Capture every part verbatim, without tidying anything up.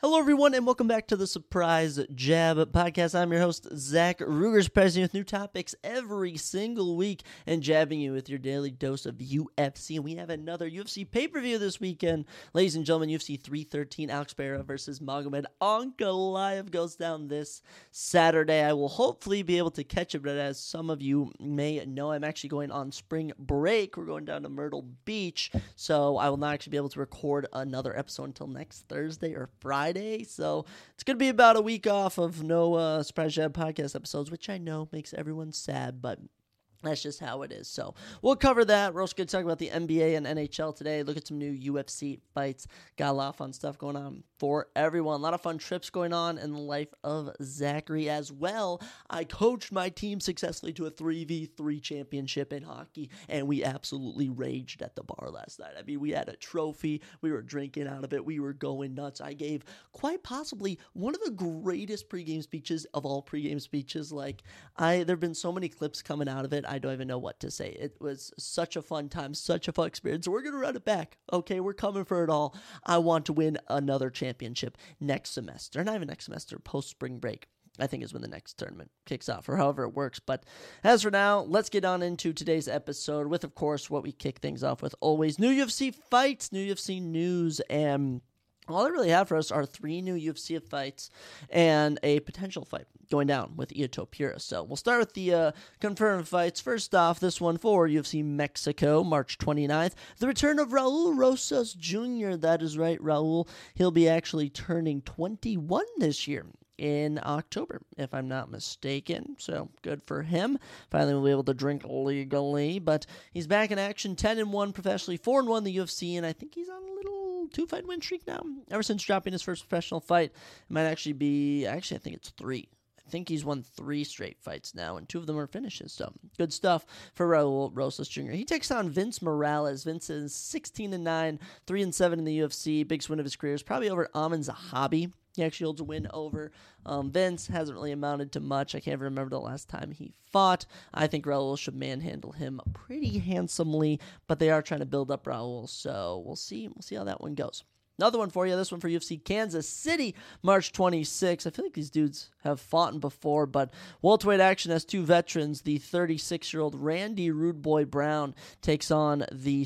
Hello, everyone, and welcome back to the Surprise Jab Podcast. I'm your host, Zach Ruger, surprising you with new topics every single week and jabbing you with your daily dose of U F C. And we have another U F C pay-per-view this weekend. Ladies and gentlemen, U F C three thirteen, Alex Pereira versus Magomed Ankalaev goes down this Saturday. I will hopefully be able to catch it, but as some of you may know, I'm actually going on spring break. We're going down to Myrtle Beach, so I will not actually be able to record another episode until next Thursday or Friday. So it's going to be about a week off of no uh, Surprise Jab podcast episodes, which I know makes everyone sad, but that's just how it is. So we'll cover that. We're also going to talk about the N B A and N H L today. Look at some new U F C fights. Got a lot of fun stuff going on for everyone. A lot of fun trips going on in the life of Zachary as well. I coached my team successfully to a three v three championship in hockey, and we absolutely raged at the bar last night. I mean, we had a trophy. We were drinking out of it. We were going nuts. I gave quite possibly one of the greatest pregame speeches of all pregame speeches. Like, I, there have been so many clips coming out of it. I don't even know what to say. It was such a fun time, such a fun experience. We're going to run it back. Okay, we're coming for it all. I want to win another championship next semester. Not even next semester, post-spring break, I think is when the next tournament kicks off, or however it works. But as for now, let's get on into today's episode with, of course, what we kick things off with always. New U F C fights, new U F C news, and all I really have for us are three new U F C fights and a potential fight going down with Ilia Topuria. So we'll start with the uh, confirmed fights. First off, this one for U F C Mexico, March twenty-ninth. The return of Raul Rosas Junior That is right, Raul. He'll be actually turning twenty-one this year in October, if I'm not mistaken. So good for him. Finally, we'll be able to drink legally. But he's back in action, ten and one professionally, four and one in the U F C, and I think he's on a little two-fight win streak now. Ever since dropping his first professional fight, it might actually be, actually I think it's three. I think he's won three straight fights now, and two of them are finishes. So good stuff for Raul Rosas Junior He takes on Vince Morales. Vince is sixteen and nine, three and seven in the U F C. Biggest win of his career is probably over Amin Zahabi. He actually holds a win over um, Vince. Hasn't really amounted to much. I can't remember the last time he fought. I think Raul should manhandle him pretty handsomely, but they are trying to build up Raul, so we'll see. We'll see how that one goes. Another one for you, this one for U F C Kansas City, March twenty-sixth. I feel like these dudes have fought before, but welterweight action has two veterans. The thirty-six-year-old Randy Rude Boy Brown takes on the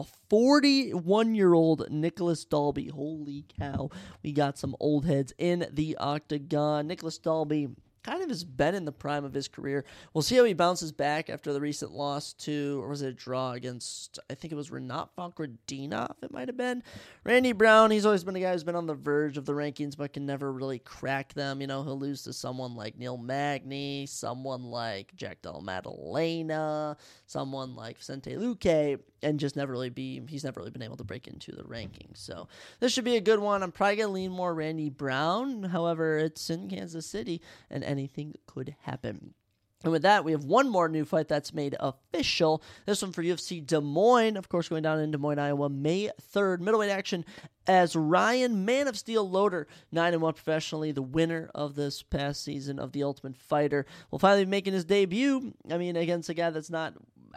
forty-one-year-old Nicholas Dalby. Holy cow, we got some old heads in the octagon. Nicholas Dalby kind of has been in the prime of his career. We'll see how he bounces back after the recent loss to, or was it a draw against, I think it was Renat Fakhretdinov, it might have been. Randy Brown, he's always been a guy who's been on the verge of the rankings, but can never really crack them. You know, he'll lose to someone like Neil Magny, someone like Jack Della Maddalena, someone like Vicente Luque, and just never really be, he's never really been able to break into the rankings. So this should be a good one. I'm probably going to lean more Randy Brown. However, it's in Kansas City, and anything could happen. And with that, we have one more new fight that's made official. This one for U F C Des Moines, of course, going down in Des Moines, Iowa, May third. Middleweight action as Ryan Man of Steel Loader, nine and one professionally, the winner of this past season of The Ultimate Fighter, will finally be making his debut. I mean, against a guy that's not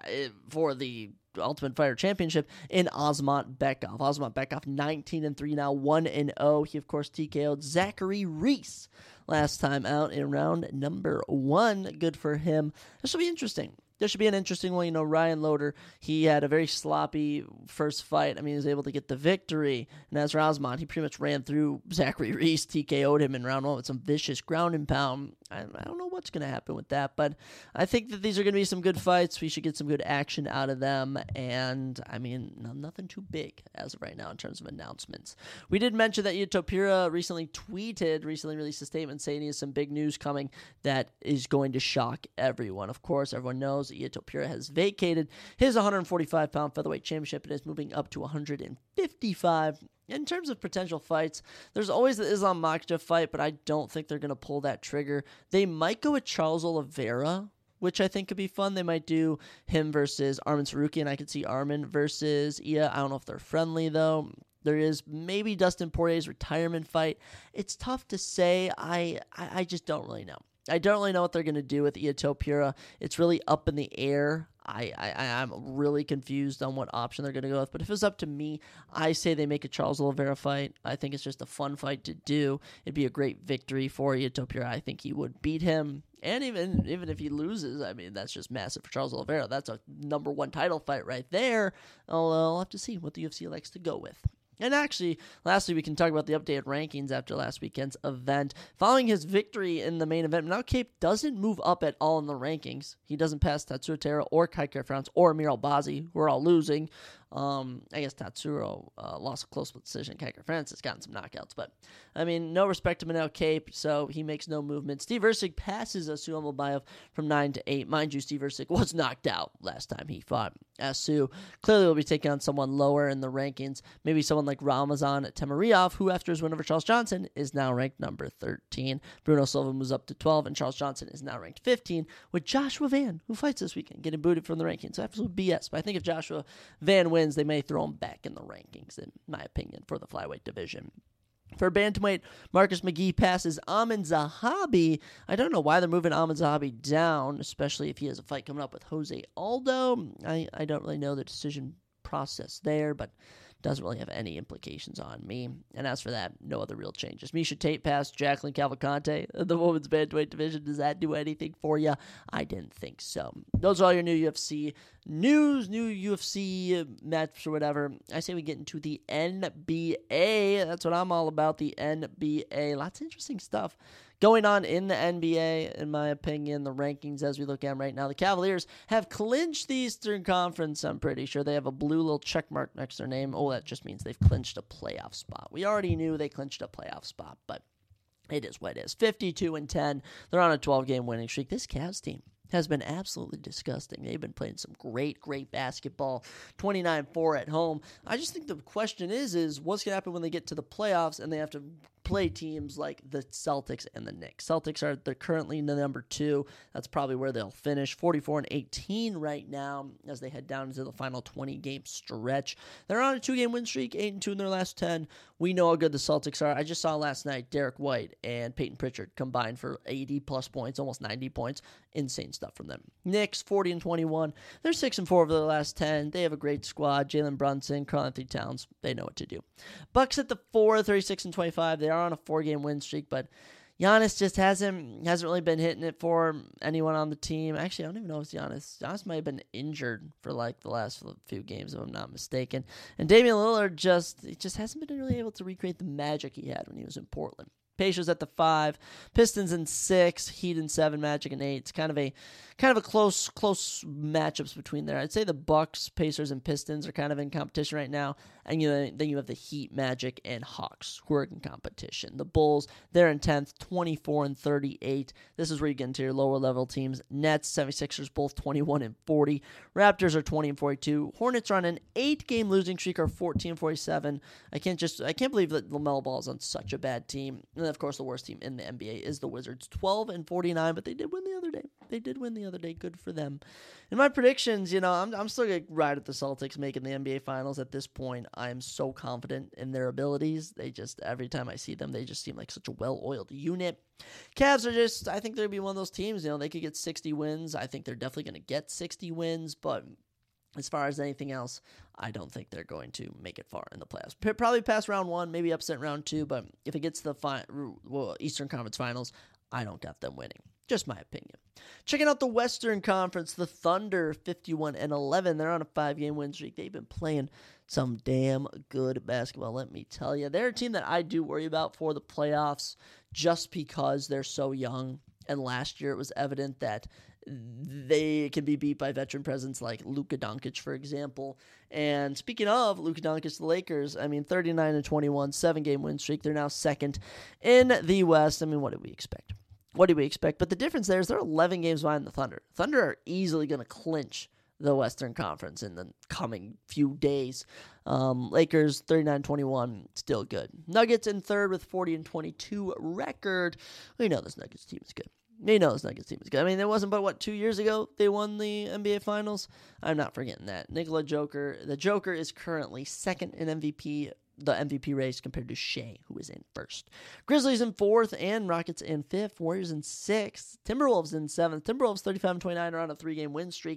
for the Ultimate Fighter Championship in Osmat Bekov. Osmat Bekov, nineteen and three now, one and oh. He, of course, T K O'd Zachary Reese last time out in round number one. Good for him. This will be interesting. This should be an interesting one. You know, Ryan Loader, he had a very sloppy first fight. I mean, he was able to get the victory. And as for Osman, he pretty much ran through Zachary Reese, T K O'd him in round one with some vicious ground and pound. I, I don't know what's going to happen with that, but I think that these are going to be some good fights. We should get some good action out of them. And, I mean, no, nothing too big as of right now in terms of announcements. We did mention that Ilia Topuria recently tweeted, recently released a statement saying he has some big news coming that is going to shock everyone. Of course, everyone knows Ilia Topuria has vacated his one forty-five pound featherweight championship and is moving up to one fifty-five. In terms of potential fights, there's always the Islam Makhachev fight, but I don't think they're going to pull that trigger. They might go with Charles Oliveira, which I think could be fun. They might do him versus Arman Tsarukyan. I could see Arman versus Ia. I don't know if they're friendly, though. There is maybe Dustin Poirier's retirement fight. It's tough to say. I, I, I just don't really know. I don't really know what they're going to do with Ilia Topuria. It's really up in the air. I, I, I'm really confused on what option they're going to go with. But if it's up to me, I say they make a Charles Oliveira fight. I think it's just a fun fight to do. It'd be a great victory for Topuria. I think he would beat him. And even even if he loses, I mean, that's just massive for Charles Oliveira. That's a number one title fight right there. I'll, uh, I'll have to see what the U F C likes to go with. And actually, lastly, we can talk about the updated rankings after last weekend's event. Following his victory in the main event, now Cape doesn't move up at all in the rankings. He doesn't pass Tatsuro Taira or Kai Kara-France or Amir Albazi, who are all losing. Um, I guess Tatsuro uh, lost a close decision. Kai Kara-France has gotten some knockouts. But, I mean, no respect to Manel Cape, so he makes no movement. Steve Erceg passes Asu Amalbayev from nine to eight. Mind you, Steve Erceg was knocked out last time he fought. Asu clearly will be taking on someone lower in the rankings, maybe someone like Ramazan Temuriyov, who after his win over Charles Johnson is now ranked number thirteen. Bruno Silva moves up to twelve, and Charles Johnson is now ranked fifteen, with Joshua Van, who fights this weekend, getting booted from the rankings. Absolute B S, but I think if Joshua Van wins, they may throw him back in the rankings, in my opinion, for the flyweight division. For bantamweight, Marcus McGee passes Amin Zahabi. I don't know why they're moving Amin Zahabi down, especially if he has a fight coming up with Jose Aldo. I, I don't really know the decision process there, but doesn't really have any implications on me. And as for that, no other real changes. Miesha Tate passed Jacqueline Cavalcante in the women's bantamweight division. Does that do anything for you? I didn't think so. Those are all your new U F C news, new U F C match or whatever. I say we get into the N B A. That's what I'm all about, the N B A. Lots of interesting stuff going on in the N B A, in my opinion. The rankings as we look at them right now, the Cavaliers have clinched the Eastern Conference. I'm pretty sure they have a blue little check mark next to their name. Oh, that just means they've clinched a playoff spot. We already knew they clinched a playoff spot, but it is what it is. fifty-two and ten. They're on a twelve-game winning streak. This Cavs team has been absolutely disgusting. They've been playing some great, great basketball. twenty-nine four at home. I just think the question is, is what's going to happen when they get to the playoffs and they have to play teams like the Celtics and the Knicks. Celtics are they're currently the number two. That's probably where they'll finish. forty-four and eighteen right now as they head down into the final twenty-game stretch. They're on a two-game win streak, eight and two in their last ten. We know how good the Celtics are. I just saw last night Derek White and Peyton Pritchard combined for eighty plus points, almost ninety points. Insane stuff from them. Knicks, forty and twenty-one. They're six and four over their last ten. They have a great squad. Jalen Brunson, Karl-Anthony Towns, they know what to do. Bucks at the four, thirty-six and twenty-five. They are on a four-game win streak, but Giannis just hasn't hasn't really been hitting it for anyone on the team. Actually, I don't even know if it's Giannis. Giannis might have been injured for like the last few games, if I'm not mistaken. And Damian Lillard just he just hasn't been really able to recreate the magic he had when he was in Portland. Pacers at the five, Pistons in six, Heat in seven, Magic in eight. It's kind of a kind of a close close matchups between there. I'd say the Bucks, Pacers, and Pistons are kind of in competition right now, and you know, then you have the Heat, Magic, and Hawks who are in competition. The Bulls, they're in tenth, twenty-four and thirty-eight. This is where you get into your lower level teams. Nets, seventy-sixers, both twenty-one and forty. Raptors are twenty and forty-two. Hornets are on an eight-game losing streak, are fourteen and forty-seven. I can't just I can't believe that LaMelo Ball is on such a bad team. And of course, the worst team in the N B A is the Wizards, twelve and forty-nine, but they did win the other day. They did win the other day. Good for them. In my predictions, you know, I'm I'm still going to ride at the Celtics making the N B A Finals at this point. I'm so confident in their abilities. They just, every time I see them, they just seem like such a well-oiled unit. Cavs are just, I think they're going to be one of those teams, you know, they could get sixty wins. I think they're definitely going to get sixty wins, but as far as anything else, I don't think they're going to make it far in the playoffs. Probably past round one, maybe upset round two, but if it gets to the fi- well, Eastern Conference Finals, I don't got them winning. Just my opinion. Checking out the Western Conference, the Thunder, fifty-one and eleven. They're on a five-game win streak. They've been playing some damn good basketball, let me tell you. They're a team that I do worry about for the playoffs just because they're so young. And last year it was evident that they can be beat by veteran presence like Luka Doncic, for example. And speaking of Luka Doncic, the Lakers, I mean, thirty-nine and twenty-one, seven-game win streak. They're now second in the West. I mean, what did we expect? What do we expect? But the difference there is they're eleven games behind the Thunder. Thunder are easily going to clinch the Western Conference in the coming few days. Um, Lakers, thirty-nine twenty-one, still good. Nuggets in third with forty and twenty-two record. We know this Nuggets team is good. We know this Nuggets team is good. I mean, it wasn't but, what, two years ago they won the N B A Finals? I'm not forgetting that. Nikola Joker. The Joker is currently second in M V P the M V P race compared to Shea, who is in first. Grizzlies in fourth and Rockets in fifth. Warriors in sixth. Timberwolves in seventh. Timberwolves thirty-five and twenty-nine are on a three-game win streak.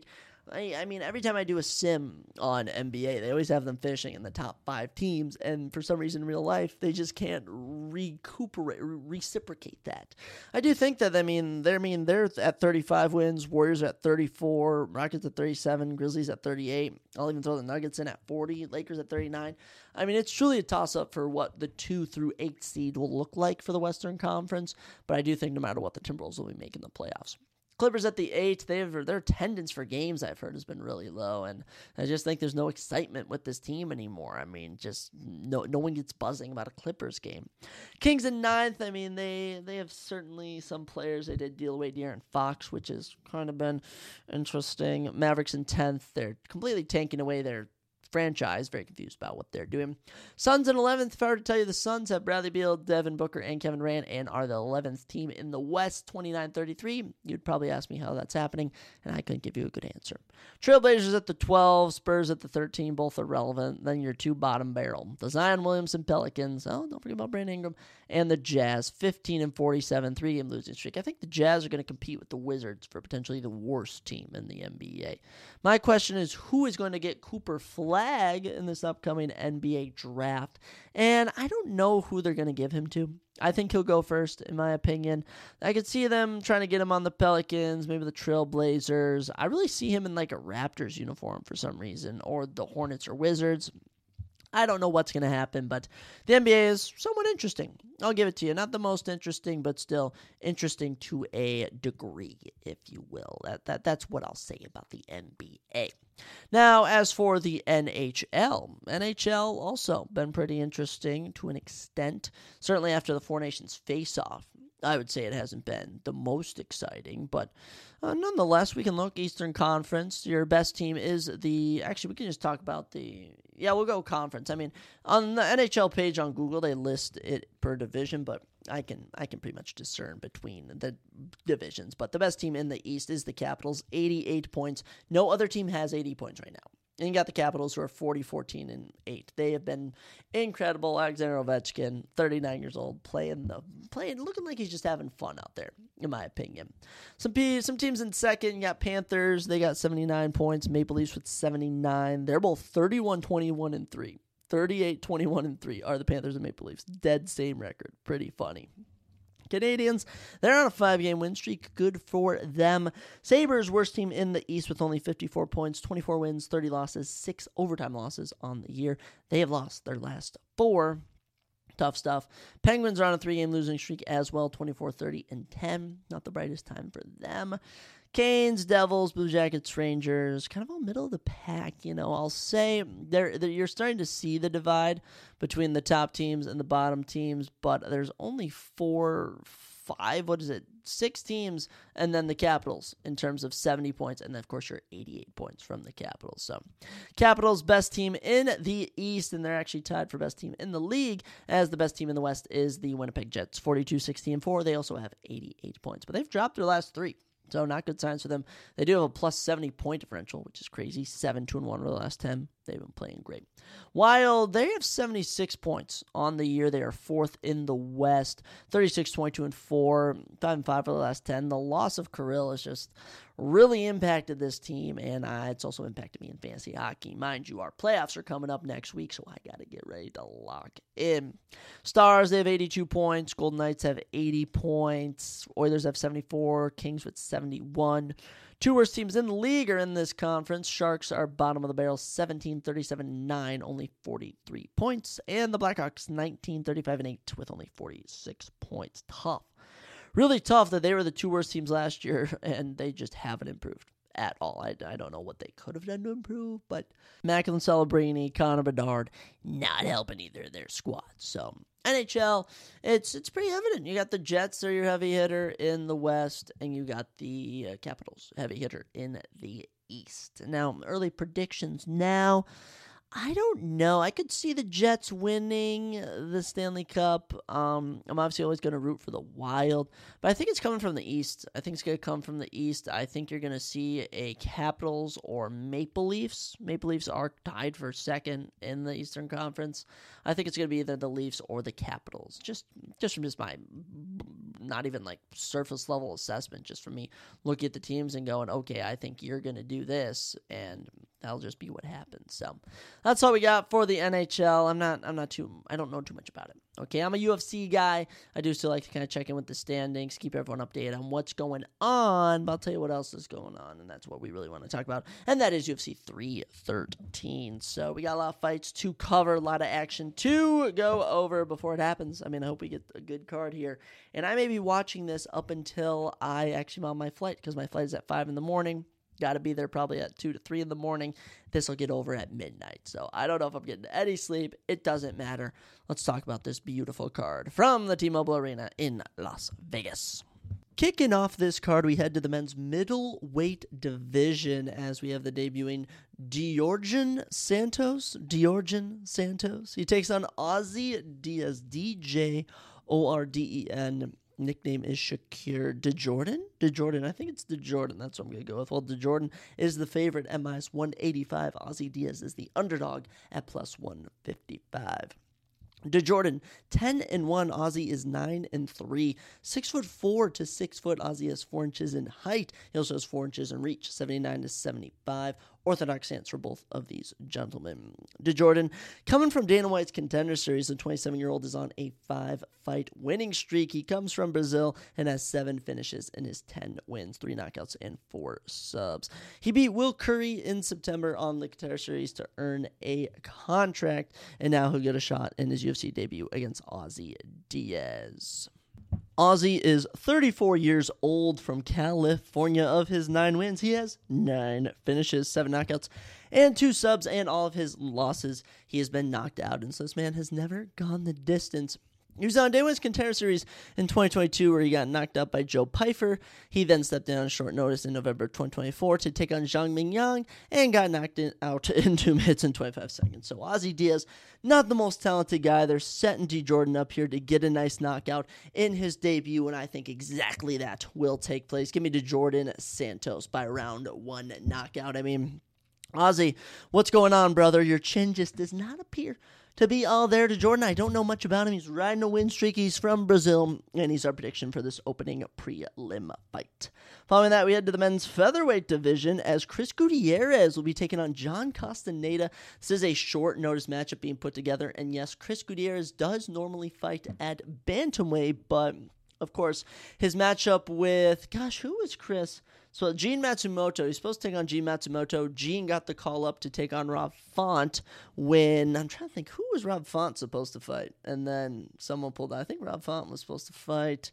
I, I mean, every time I do a sim on N B A, they always have them finishing in the top five teams, and for some reason in real life, they just can't recuperate, reciprocate that. I do think that, I mean, they're, I mean, they're at thirty-five wins, Warriors are at thirty-four, Rockets at thirty-seven, Grizzlies at thirty-eight. I'll even throw the Nuggets in at forty, Lakers at thirty-nine. I mean, it's truly a toss-up for what the two through eight seed will look like for the Western Conference, but I do think no matter what, the Timberwolves will be making the playoffs. Clippers at the eight, they have, their attendance for games, I've heard, has been really low, and I just think there's no excitement with this team anymore. I mean, just no no one gets buzzing about a Clippers game. Kings in ninth, I mean, they they have certainly some players. They did deal away De'Aaron Fox, which has kind of been interesting. Mavericks in tenth, they're completely tanking away their franchise. Very confused about what they're doing. Suns in eleventh. If I were to tell you, the Suns have Bradley Beal, Devin Booker, and Kevin Durant and are the eleventh team in the West, twenty-nine thirty-three. You'd probably ask me how that's happening, and I couldn't give you a good answer. Trailblazers at the twelve, Spurs at the thirteen, both are relevant. Then your two bottom barrel, the Zion Williamson Pelicans, oh, don't forget about Brandon Ingram, and the Jazz, fifteen and forty-seven, three-game losing streak. I think the Jazz are going to compete with the Wizards for potentially the worst team in the N B A. My question is, who is going to get Cooper Flagg in this upcoming N B A draft? And I don't know who they're going to give him to. I think he'll go first, in my opinion. I could see them trying to get him on the Pelicans, maybe the Trailblazers. I really see him in like a Raptors uniform for some reason, or the Hornets or Wizards. I don't know what's going to happen, but the N B A is somewhat interesting. I'll give it to you. Not the most interesting, but still interesting to a degree, if you will. That that That's what I'll say about the N B A. Now, as for the N H L, N H L also been pretty interesting to an extent. Certainly after the Four Nations face-off, I would say it hasn't been the most exciting, but uh, nonetheless, we can look Eastern Conference. Your best team is the, actually, we can just talk about the, yeah, we'll go conference. I mean, on the N H L page on Google, they list it per division, but I can I can pretty much discern between the divisions. But the best team in the East is the Capitals, eighty-eight points. No other team has eighty points right now. And you got the Capitals, who are forty, fourteen, and eight. They have been incredible. Alexander Ovechkin, thirty-nine years old, playing the playing, looking like he's just having fun out there, in my opinion. Some P, some teams in second, you got Panthers. They got seventy-nine points. Maple Leafs with seventy-nine. They're both thirty-one, twenty-one, and three. thirty-eight, twenty-one, and three are the Panthers and Maple Leafs. Dead same record. Pretty funny. Canadians, they're on a five-game win streak. Good for them. Sabres, worst team in the East with only fifty-four points, twenty-four wins, thirty losses, six overtime losses on the year. They have lost their last four. Tough stuff. Penguins are on a three-game losing streak as well, twenty-four, thirty, and ten. Not the brightest time for them. Canes, Devils, Blue Jackets, Rangers, kind of all middle of the pack, you know. I'll say they're, they're, you're starting to see the divide between the top teams and the bottom teams, but there's only four, five, what is it, six teams, and then the Capitals in terms of seventy points, and then, of course, you're eighty-eight points from the Capitals. So, Capitals, best team in the East, and they're actually tied for best team in the league, as the best team in the West is the Winnipeg Jets, forty-two, sixteen, and four. They also have eighty-eight points, but they've dropped their last three. So not good signs for them. They do have a plus seventy point differential, which is crazy. seven, two, and one over the last ten. They've been playing great. Wild, they have seventy-six points on the year. They are fourth in the West. thirty-six, twenty-two, and four. five and five for the last ten. The loss of Kirill has just really impacted this team, and uh, it's also impacted me in fantasy hockey. Mind you, our playoffs are coming up next week, so I got to get ready to lock in. Stars, they have eighty-two points. Golden Knights have eighty points. Oilers have seventy-four. Kings with seventy-one. Two worst teams in the league are in this conference. Sharks are bottom of the barrel, seventeen, thirty-seven, nine, only forty-three points. And the Blackhawks, nineteen, thirty-five, and eight with only forty-six points. Tough. Really tough that they were the two worst teams last year, and they just haven't improved at all. I, I don't know what they could have done to improve, but Macklin Celebrini, Connor Bedard, not helping either of their squads. So N H L, it's it's pretty evident. You got the Jets, they're your heavy hitter in the West, and you got the uh, Capitals, heavy hitter in the East. Now, early predictions now. I don't know. I could see the Jets winning the Stanley Cup. Um, I'm obviously always going to root for the Wild, but I think it's coming from the East. I think it's going to come from the East. I think you're going to see a Capitals or Maple Leafs. Maple Leafs are tied for second in the Eastern Conference. I think it's going to be either the Leafs or the Capitals, just just from just my not even like surface level assessment, just from me looking at the teams and going, okay, I think you're going to do this, and that'll just be what happens. So that's all we got for the N H L. I'm not, I'm not too, I don't know too much about it. Okay, I'm a U F C guy. I do still like to kind of check in with the standings, keep everyone updated on what's going on, but I'll tell you what else is going on, and that's what we really want to talk about, and that is U F C three thirteen. So we got a lot of fights to cover, a lot of action to go over before it happens. I mean, I hope we get a good card here, and I may be watching this up until I actually am on my flight, because my flight is at five in the morning. Got to be there probably at two to three in the morning. This will get over at midnight. So I don't know if I'm getting any sleep. It doesn't matter. Let's talk about this beautiful card from the T-Mobile Arena in Las Vegas. Kicking off this card, we head to the men's middleweight division as we have the debuting Djordjan Santos. Djordjan Santos. He takes on Ozzy Diaz, D J O R D E N. Nickname is Shakir DeJordan. DeJordan, I think it's DeJordan. That's what I'm going to go with. Well, DeJordan is the favorite at minus one eighty-five. Ozzy Diaz is the underdog at plus one fifty-five. DeJordan, ten and one. Ozzy is nine and three. Six foot four to six foot. Ozzy has four inches in height. He also has four inches in reach, seventy-nine to seventy-five. Orthodox stance for both of these gentlemen. DeJordan, coming from Dana White's Contender Series, the twenty-seven-year-old is on a five-fight winning streak. He comes from Brazil and has seven finishes in his ten wins, three knockouts, and four subs. He beat Will Curry in September on the Contender Series to earn a contract, and now he'll get a shot in his U F C debut against Ozzy Diaz. Ozzy is thirty-four years old, from California. Of his nine wins, he has nine finishes, seven knockouts, and two subs, and all of his losses, he has been knocked out, and so this man has never gone the distance. He was on Dana White's Contender Series in twenty twenty-two, where he got knocked out by Joe Pyfer. He then stepped down on short notice in November twenty twenty-four to take on Zhang Mingyang and got knocked in, out in two minutes and twenty-five seconds. So Ozzy Diaz, not the most talented guy. They're setting DeJordan up here to get a nice knockout in his debut, and I think exactly that will take place. Give me DeJordan Santos by round one knockout. I mean, Ozzy, what's going on, brother? Your chin just does not appear to be all there. DeJordan, I don't know much about him. He's riding a win streak. He's from Brazil, and he's our prediction for this opening prelim fight. Following that, we head to the men's featherweight division as Chris Gutierrez will be taking on John Castaneda. This is a short notice matchup being put together, and yes, Chris Gutierrez does normally fight at bantamweight, but of course, his matchup with, gosh, who was Chris? So Gene Matsumoto, he's supposed to take on Gene Matsumoto. Gene got the call up to take on Rob Font when, I'm trying to think, who was Rob Font supposed to fight? And then someone pulled out, I think Rob Font was supposed to fight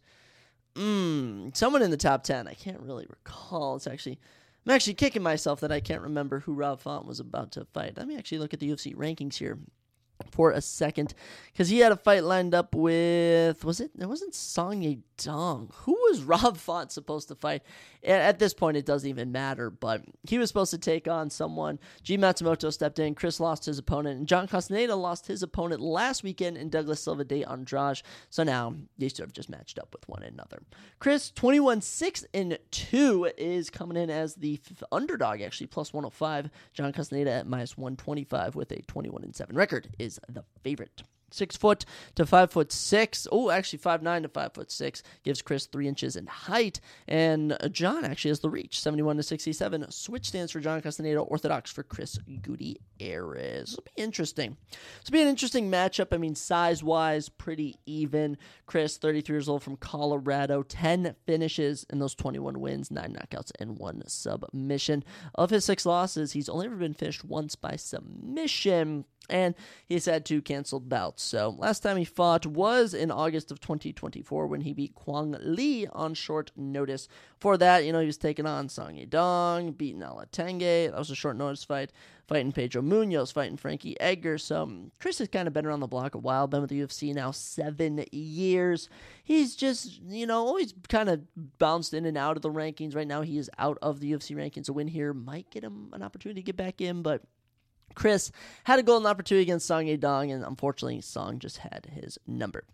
mm, someone in the top ten. I can't really recall. It's actually, I'm actually kicking myself that I can't remember who Rob Font was about to fight. Let me actually look at the U F C rankings here for a second, because he had a fight lined up with, was it, it wasn't Song Yadong. Who was Rob Font supposed to fight? At this point, it doesn't even matter, but he was supposed to take on someone. G. Matsumoto stepped in, Chris lost his opponent, and John Castaneda lost his opponent last weekend in Douglas Silva de Andrade, so now these two have just matched up with one another. Chris, twenty-one six and two, is coming in as the f- underdog, actually, plus one oh five. John Castaneda at minus one twenty-five with a twenty-one and seven record is the favorite. Six foot to five foot six. Oh, actually five nine to five foot six gives Chris three inches in height. And John actually has the reach, seventy-one to sixty-seven. Switch stance for John Castaneda, orthodox for Chris Gutierrez. This will be interesting. This will be an interesting matchup. I mean, size wise, pretty even. Chris, thirty-three years old, from Colorado, ten finishes in those twenty-one wins, nine knockouts, and one submission. Of his six losses, he's only ever been finished once by submission, and he's had two canceled bouts. So last time he fought was in August of twenty twenty-four when he beat Kwang Lee on short notice. For that, you know, he was taking on Song Yadong, beating Alatenge. That was a short notice fight. Fighting Pedro Munoz, fighting Frankie Edgar. So um, Chris has kind of been around the block a while, been with the U F C now seven years. He's just, you know, always kind of bounced in and out of the rankings. Right now he is out of the U F C rankings. A win here might get him an opportunity to get back in, but Chris had a golden opportunity against Song Yadong, and unfortunately, Song just had his number.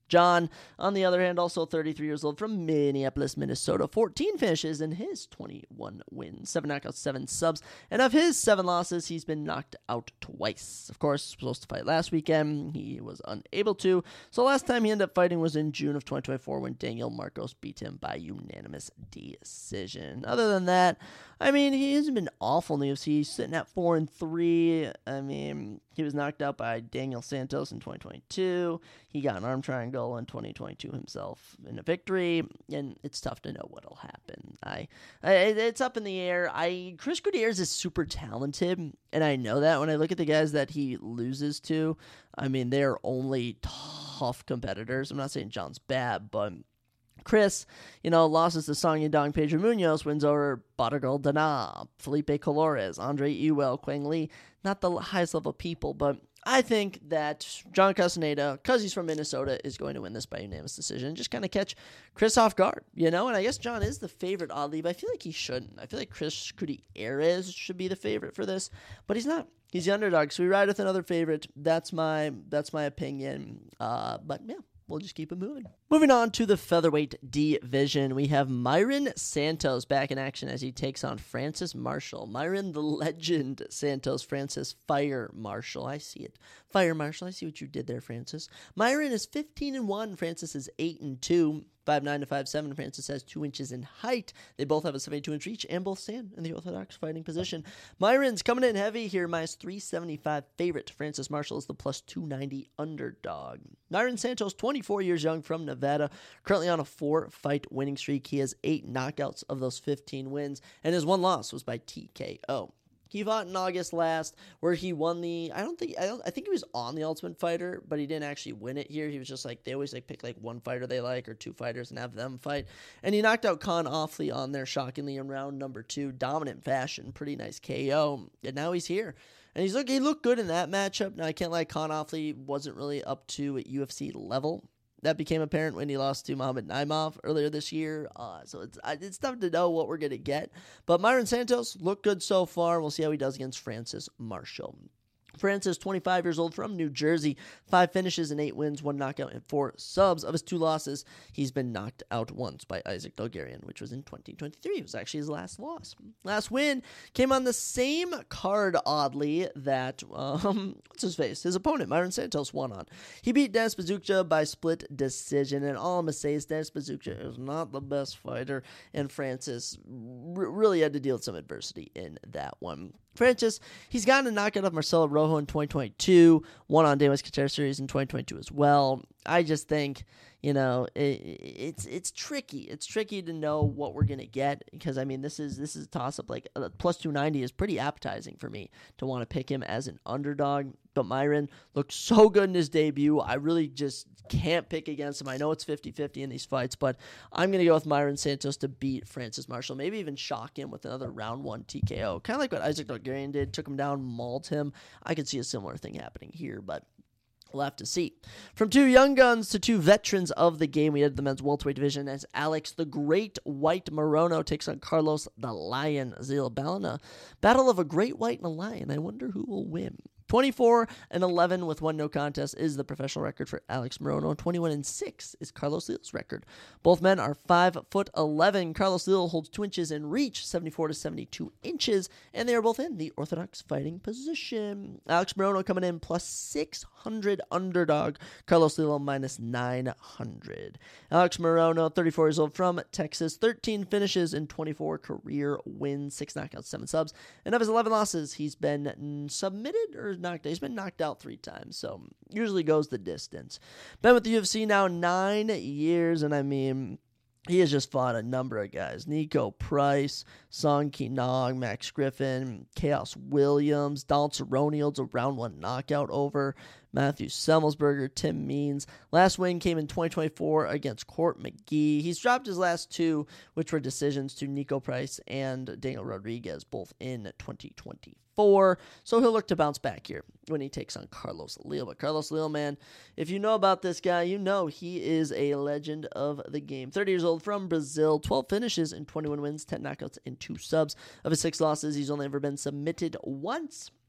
John, on the other hand, also thirty-three years old from Minneapolis, Minnesota. fourteen finishes in his twenty-one wins, seven knockouts, seven subs. And of his seven losses, he's been knocked out twice. Of course, supposed to fight last weekend. He was unable to. So last time he ended up fighting was in June of twenty twenty-four when Daniel Marcos beat him by unanimous decision. Other than that, I mean, he hasn't been awful in the U F C. He's sitting at four and three. I mean, he was knocked out by Daniel Santos in twenty twenty-two. He got an arm triangle in twenty twenty-two himself in a victory, and it's tough to know what'll happen. I, I it's up in the air. I Chris Gutierrez is super talented, and I know that when I look at the guys that he loses to. I mean, they're only tough competitors. I'm not saying John's bad, but Chris, you know, losses to Song Yadong, Pedro Munoz, wins over Badagal Dana, Felipe Colores, Andre Ewell, Quang Lee. Not the highest level people, but I think that John Castaneda, because he's from Minnesota, is going to win this by unanimous decision. Just kind of catch Chris off guard, you know? And I guess John is the favorite, oddly, but I feel like he shouldn't. I feel like Chris Gutierrez should be the favorite for this, but he's not. He's the underdog, so we ride with another favorite. That's my that's my opinion. Uh, but, yeah. We'll just keep it moving. Moving on to the featherweight division, we have Myron Santos back in action as he takes on Francis Marshall. Myron the legend Santos, Francis Fire Marshall. I see it. Fire Marshall, I see what you did there, Francis. Myron is fifteen and one. Francis is eight and two. five nine to five seven. Francis has two inches in height. They both have a seventy-two inch reach and both stand in the orthodox fighting position. Myron's coming in heavy here, minus three seventy-five favorite. Francis Marshall is the plus two ninety underdog. Myron Santos, twenty-four years young from Nevada, currently on a four fight winning streak. He has eight knockouts of those fifteen wins, and his one loss was by T K O. He fought in August last, where he won the. I don't think. I don't. I think he was on the Ultimate Fighter, but he didn't actually win it here. He was just like they always like pick like one fighter they like or two fighters and have them fight. And he knocked out Con Offley on there shockingly in round number two, dominant fashion, pretty nice K O. And now he's here, and he's look. He looked good in that matchup. Now I can't lie, Con Offley wasn't really up to at U F C level. That became apparent when he lost to Muhammad Naimov earlier this year. Uh, so it's it's tough to know what we're going to get. But Myron Santos looked good so far. We'll see how he does against Francis Marshall. Francis, twenty-five years old from New Jersey, five finishes and eight wins, one knockout and four subs. Of his two losses, he's been knocked out once by Isaac Dulgarian, which was in twenty twenty-three. It was actually his last loss. Last win came on the same card, oddly, that, um, what's his face? His opponent, Myron Santos, won on. He beat Denis Buzukja by split decision, and all I'm going to say is Denis Buzukja is not the best fighter, and Francis r- really had to deal with some adversity in that one. Francis, he's gotten a knockout of Marcelo Rojo in twenty twenty-two, won on Damas Qatar Series in twenty twenty-two as well. I just think, you know, it, it's it's tricky. It's tricky to know what we're gonna get because I mean, this is this is a toss up. Like uh, plus two ninety is pretty appetizing for me to want to pick him as an underdog. But Myron looked so good in his debut. I really just can't pick against him. I know it's fifty-fifty in these fights, but I'm going to go with Myron Santos to beat Francis Marshall. Maybe even shock him with another round one T K O. Kind of like what Isaac Dulgarian did. Took him down, mauled him. I could see a similar thing happening here, but we'll have to see. From two young guns to two veterans of the game, we head to the men's welterweight division as Alex the Great White Morono takes on Carlos the Lion Zilbalna. Battle of a great white and a lion. I wonder who will win. twenty-four and eleven with one no contest is the professional record for Alex Morono. twenty-one and six is Carlos Leal's record. Both men are five foot eleven. Carlos Leal holds two inches in reach, seventy-four to seventy-two inches, and they are both in the orthodox fighting position. Alex Morono coming in plus six hundred underdog. Carlos Leal minus nine hundred. Alex Morono, thirty-four years old from Texas, thirteen finishes and twenty-four career wins, six knockouts, seven subs. And of his eleven losses, he's been submitted or knocked out. He's been knocked out three times, so usually goes the distance. Been with the U F C now nine years, and I mean, he has just fought a number of guys. Nico Price, Song Kinong, Max Griffin, Chaos Williams, Donald Cerrone holds a round one knockout over Matthew Semmelsberger, Tim Means. Last win came in twenty twenty-four against Court McGee. He's dropped his last two, which were decisions to Nico Price and Daniel Rodriguez, both in twenty twenty-four. So he'll look to bounce back here when he takes on Carlos Leal. But Carlos Leal, man, if you know about this guy, you know he is a legend of the game. thirty years old from Brazil, twelve finishes and twenty-one wins, ten knockouts and two subs. Of his six losses, he's only ever been submitted once.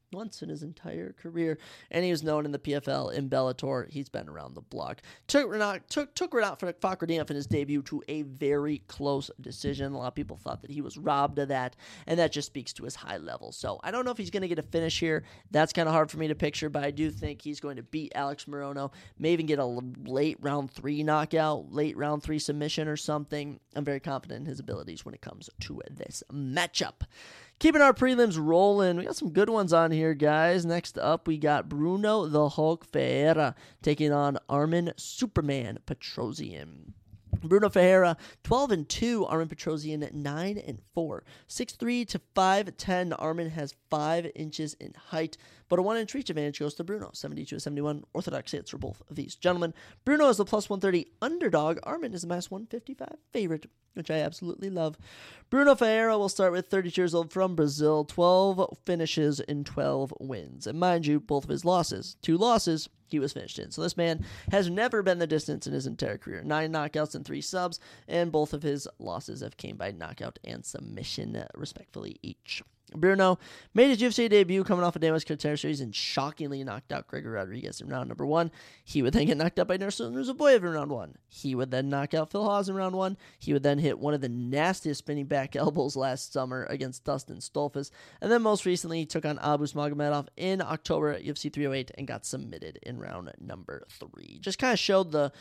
once in his entire career, and he was known in the P F L, in Bellator. He's been around the block. Took Renat, took, took Renat Fakhretdinov in his debut to a very close decision. A lot of people thought that he was robbed of that, and that just speaks to his high level. So I don't know if he's going to get a finish here. That's kind of hard for me to picture, but I do think he's going to beat Alex Morono, may even get a late round three knockout, late round three submission or something. I'm very confident in his abilities when it comes to this matchup. Keeping our prelims rolling, we got some good ones on here, guys. Next up, we got Bruno the Hulk Ferreira taking on Armen Superman Petrosyan. Bruno Ferreira, twelve and two, Armen Petrosyan, nine and four. six three to five ten, Armen has five inches in height, but a one inch reach advantage goes to Bruno. seventy-two to seventy-one, orthodox hits for both of these gentlemen. Bruno is the plus one thirty underdog. Armen is the minus one fifty-five favorite, which I absolutely love. Bruno Ferreira will start with thirty-two years old from Brazil, twelve finishes in twelve wins. And mind you, both of his losses, two losses, he was finished in. So this man has never been the distance in his entire career. Nine knockouts and three subs, and both of his losses have came by knockout and submission, respectfully, each. Bruno made his U F C debut coming off a Dana White Contender Series and shockingly knocked out Gregor Rodriguez in round number one. He would then get knocked out by Nerson Ruzaboyev in round one. He would then knock out Phil Hawes in round one. He would then hit one of the nastiest spinning back elbows last summer against Dustin Stolfus. And then most recently, he took on Abus Magomedov in October at U F C three oh eight and got submitted in round number three. Just kind of showed the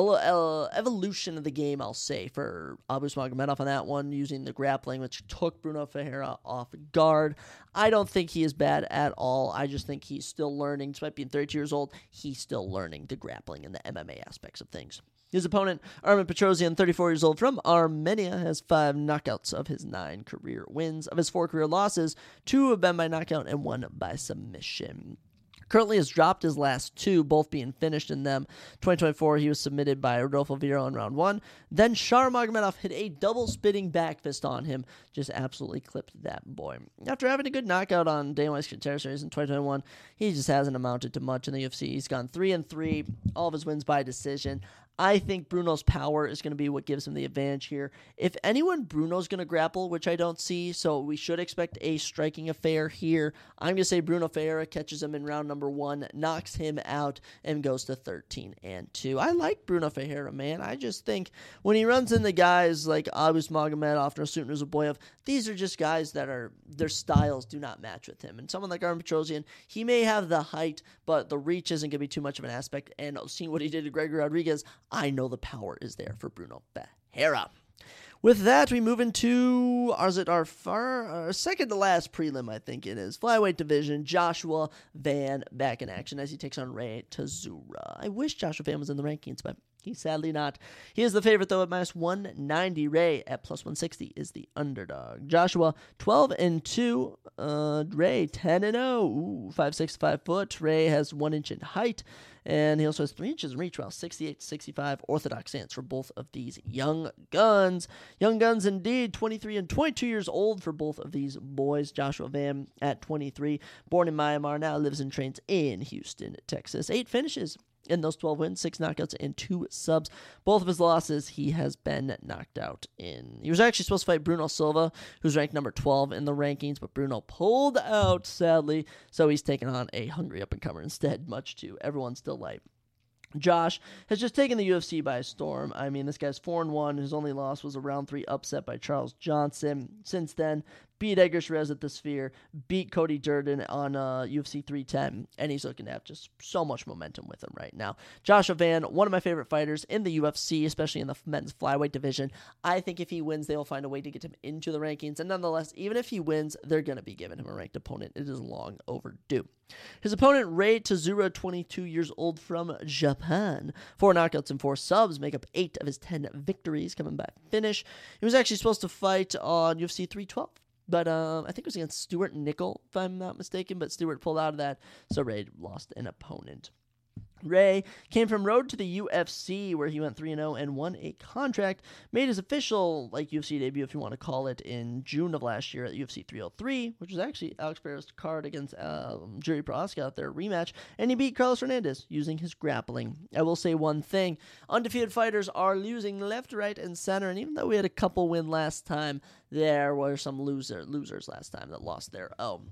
evolution of the game, I'll say, for Abus Magomedov on that one, using the grappling, which took Bruno Ferreira off guard. I don't think he is bad at all. I just think he's still learning. Despite being thirty-two years old, he's still learning the grappling and the M M A aspects of things. His opponent, Armen Petrosyan, thirty-four years old from Armenia, has five knockouts of his nine career wins. Of his four career losses, two have been by knockout and one by submission. Currently has dropped his last two, both being finished in them. twenty twenty-four, he was submitted by Rodolfo Vieira in round one. Then Shar Magomedov hit a double spinning back fist on him. Just absolutely clipped that boy. After having a good knockout on Dana White's Contender Series in twenty twenty-one, he just hasn't amounted to much in the U F C. He's gone three and three, all of his wins by decision. I think Bruno's power is going to be what gives him the advantage here. If anyone, Bruno's going to grapple, which I don't see, so we should expect a striking affair here. I'm going to say Bruno Ferreira catches him in round number one, knocks him out, and goes to thirteen and two. I like Bruno Ferreira, man. I just think when he runs into guys like Abus Magomedov, Nersun Ruzaboyev, these are just guys that are, their styles do not match with him. And someone like Armen Petrosyan, he may have the height, but the reach isn't going to be too much of an aspect. And seeing what he did to Gregor Rodriguez, I know the power is there for Bruno Ferreira. With that, we move into our, our, far, our second to last prelim, I think it is. Flyweight division, Joshua Van back in action as he takes on Ray Tazura. I wish Joshua Van was in the rankings, but he's sadly not. He is the favorite, though, at minus one ninety. Ray at plus one sixty is the underdog. Joshua, twelve and two. Uh, Ray, ten and oh. Ooh, five six, five foot. Ray has one inch in height. And he also has three inches in reach, while sixty-eight to sixty-five orthodox stance for both of these young guns. Young guns indeed, twenty-three and twenty-two years old for both of these boys. Joshua Van at twenty-three, born in Myanmar, now lives and trains in Houston, Texas. Eight finishes in those twelve wins, six knockouts, and two subs. Both of his losses, he has been knocked out in. He was actually supposed to fight Bruno Silva, who's ranked number twelve in the rankings, but Bruno pulled out, sadly, so he's taken on a hungry up-and-comer instead, much to everyone's delight. Josh has just taken the U F C by storm. I mean, this guy's four and one. His only loss was a round three upset by Charles Johnson. Since then, beat Edgar Chavez at the Sphere, beat Cody Durden on uh, U F C three ten, and he's looking to have just so much momentum with him right now. Joshua Van, one of my favorite fighters in the U F C, especially in the men's flyweight division. I think if he wins, they will find a way to get him into the rankings, and nonetheless, even if he wins, they're going to be giving him a ranked opponent. It is long overdue. His opponent, Ray Tazura, twenty-two years old from Japan. Four knockouts and four subs make up eight of his ten victories, coming by finish. He was actually supposed to fight on U F C three twelve, but uh, I think it was against Stuart Nickel, if I'm not mistaken, but Stuart pulled out of that, so Ray lost an opponent. Ray came from road to the U F C, where he went three and oh and won a contract, made his official like U F C debut, if you want to call it, in June of last year at U F C three oh three, which was actually Alex Pereira's card against um, Jiri Prochazka at their rematch, and he beat Carlos Hernandez using his grappling. I will say one thing, undefeated fighters are losing left, right, and center, and even though we had a couple win last time, there were some loser losers last time that lost their own.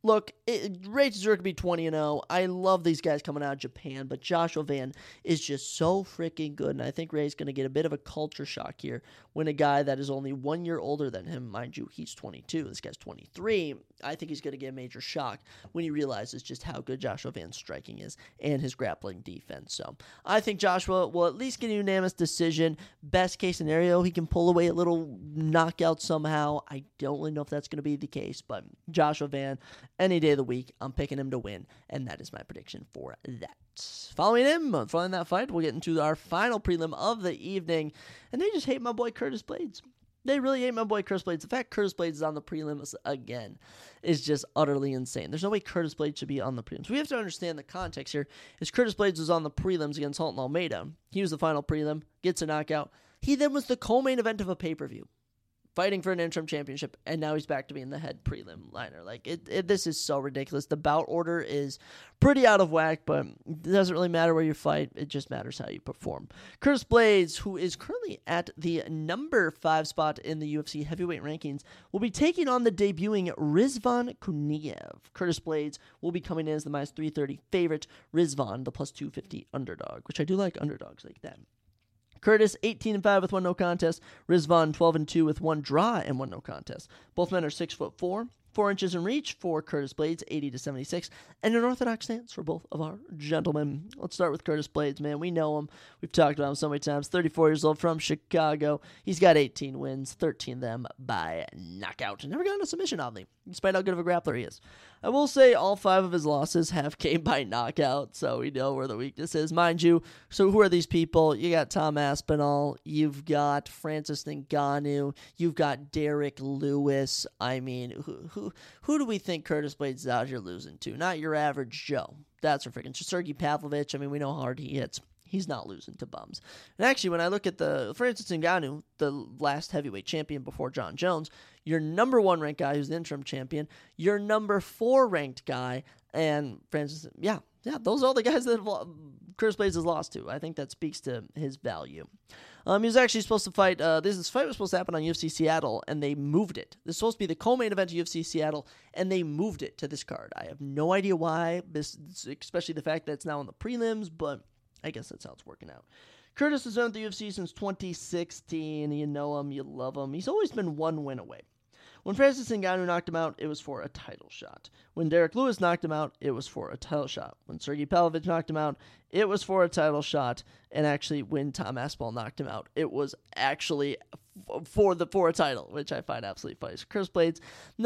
Look, it, Ray Tazura could be twenty and oh. I love these guys coming out of Japan, but Joshua Van is just so freaking good, and I think Ray's going to get a bit of a culture shock here when a guy that is only one year older than him, mind you, he's twenty-two, this guy's twenty-three, I think he's going to get a major shock when he realizes just how good Joshua Van's striking is and his grappling defense. So I think Joshua will at least get a unanimous decision. Best case scenario, he can pull away a little knockout somehow. I don't really know if that's going to be the case, but Joshua Van, any day of the week, I'm picking him to win, and that is my prediction for that. Following him, following that fight, we'll get into our final prelim of the evening, and they just hate my boy Curtis Blaydes. They really hate my boy Curtis Blaydes. The fact Curtis Blaydes is on the prelims again is just utterly insane. There's no way Curtis Blaydes should be on the prelims. We have to understand the context here. Is Curtis Blaydes was on the prelims against Halton Almeida. He was the final prelim, gets a knockout. He then was the co-main event of a pay-per-view, fighting for an interim championship, and now he's back to being the head prelim liner. Like, it, it, this is so ridiculous. The bout order is pretty out of whack, but it doesn't really matter where you fight. It just matters how you perform. Curtis Blaydes, who is currently at the number five spot in the U F C heavyweight rankings, will be taking on the debuting Rizvan Kuniev. Curtis Blaydes will be coming in as the minus three thirty favorite. Rizvan, the plus two fifty underdog, which I do like underdogs like that. Curtis, eighteen and five with one no contest. Rizvan, twelve and two with one draw and one no contest. Both men are six foot four, four inches in reach for Curtis Blaydes, eighty to seventy-six, and an orthodox stance for both of our gentlemen. Let's start with Curtis Blaydes, man. We know him. We've talked about him so many times. thirty-four years old from Chicago. He's got eighteen wins, thirteen of them by knockout. Never gotten a submission, oddly, despite how good of a grappler he is. I will say all five of his losses have came by knockout, so we know where the weakness is. Mind you, so who are these people? You got Tom Aspinall, you've got Francis Ngannou, you've got Derek Lewis. I mean, who who who do we think Curtis Blaydes is out here losing to? Not your average Joe. That's for freaking Sergey Pavlovich. I mean, we know how hard he hits. He's not losing to bums. And actually, when I look at the Francis Ngannou, the last heavyweight champion before John Jones, your number one ranked guy who's the interim champion, your number four ranked guy, and Francis, yeah, yeah, those are all the guys that Curtis Blaydes has lost to. I think that speaks to his value. Um, he was actually supposed to fight, uh, this, this fight was supposed to happen on U F C Seattle, and they moved it. This is supposed to be the co-main event of U F C Seattle, and they moved it to this card. I have no idea why, this, especially the fact that it's now in the prelims, but I guess that's how it's working out. Curtis has been at the U F C since twenty sixteen. You know him, you love him. He's always been one win away. When Francis Ngannou knocked him out, it was for a title shot. When Derek Lewis knocked him out, it was for a title shot. When Sergey Pavlovich knocked him out, it was for a title shot. And actually, when Tom Aspinall knocked him out, it was actually for the for a title, which I find absolutely funny. So Curtis Blaydes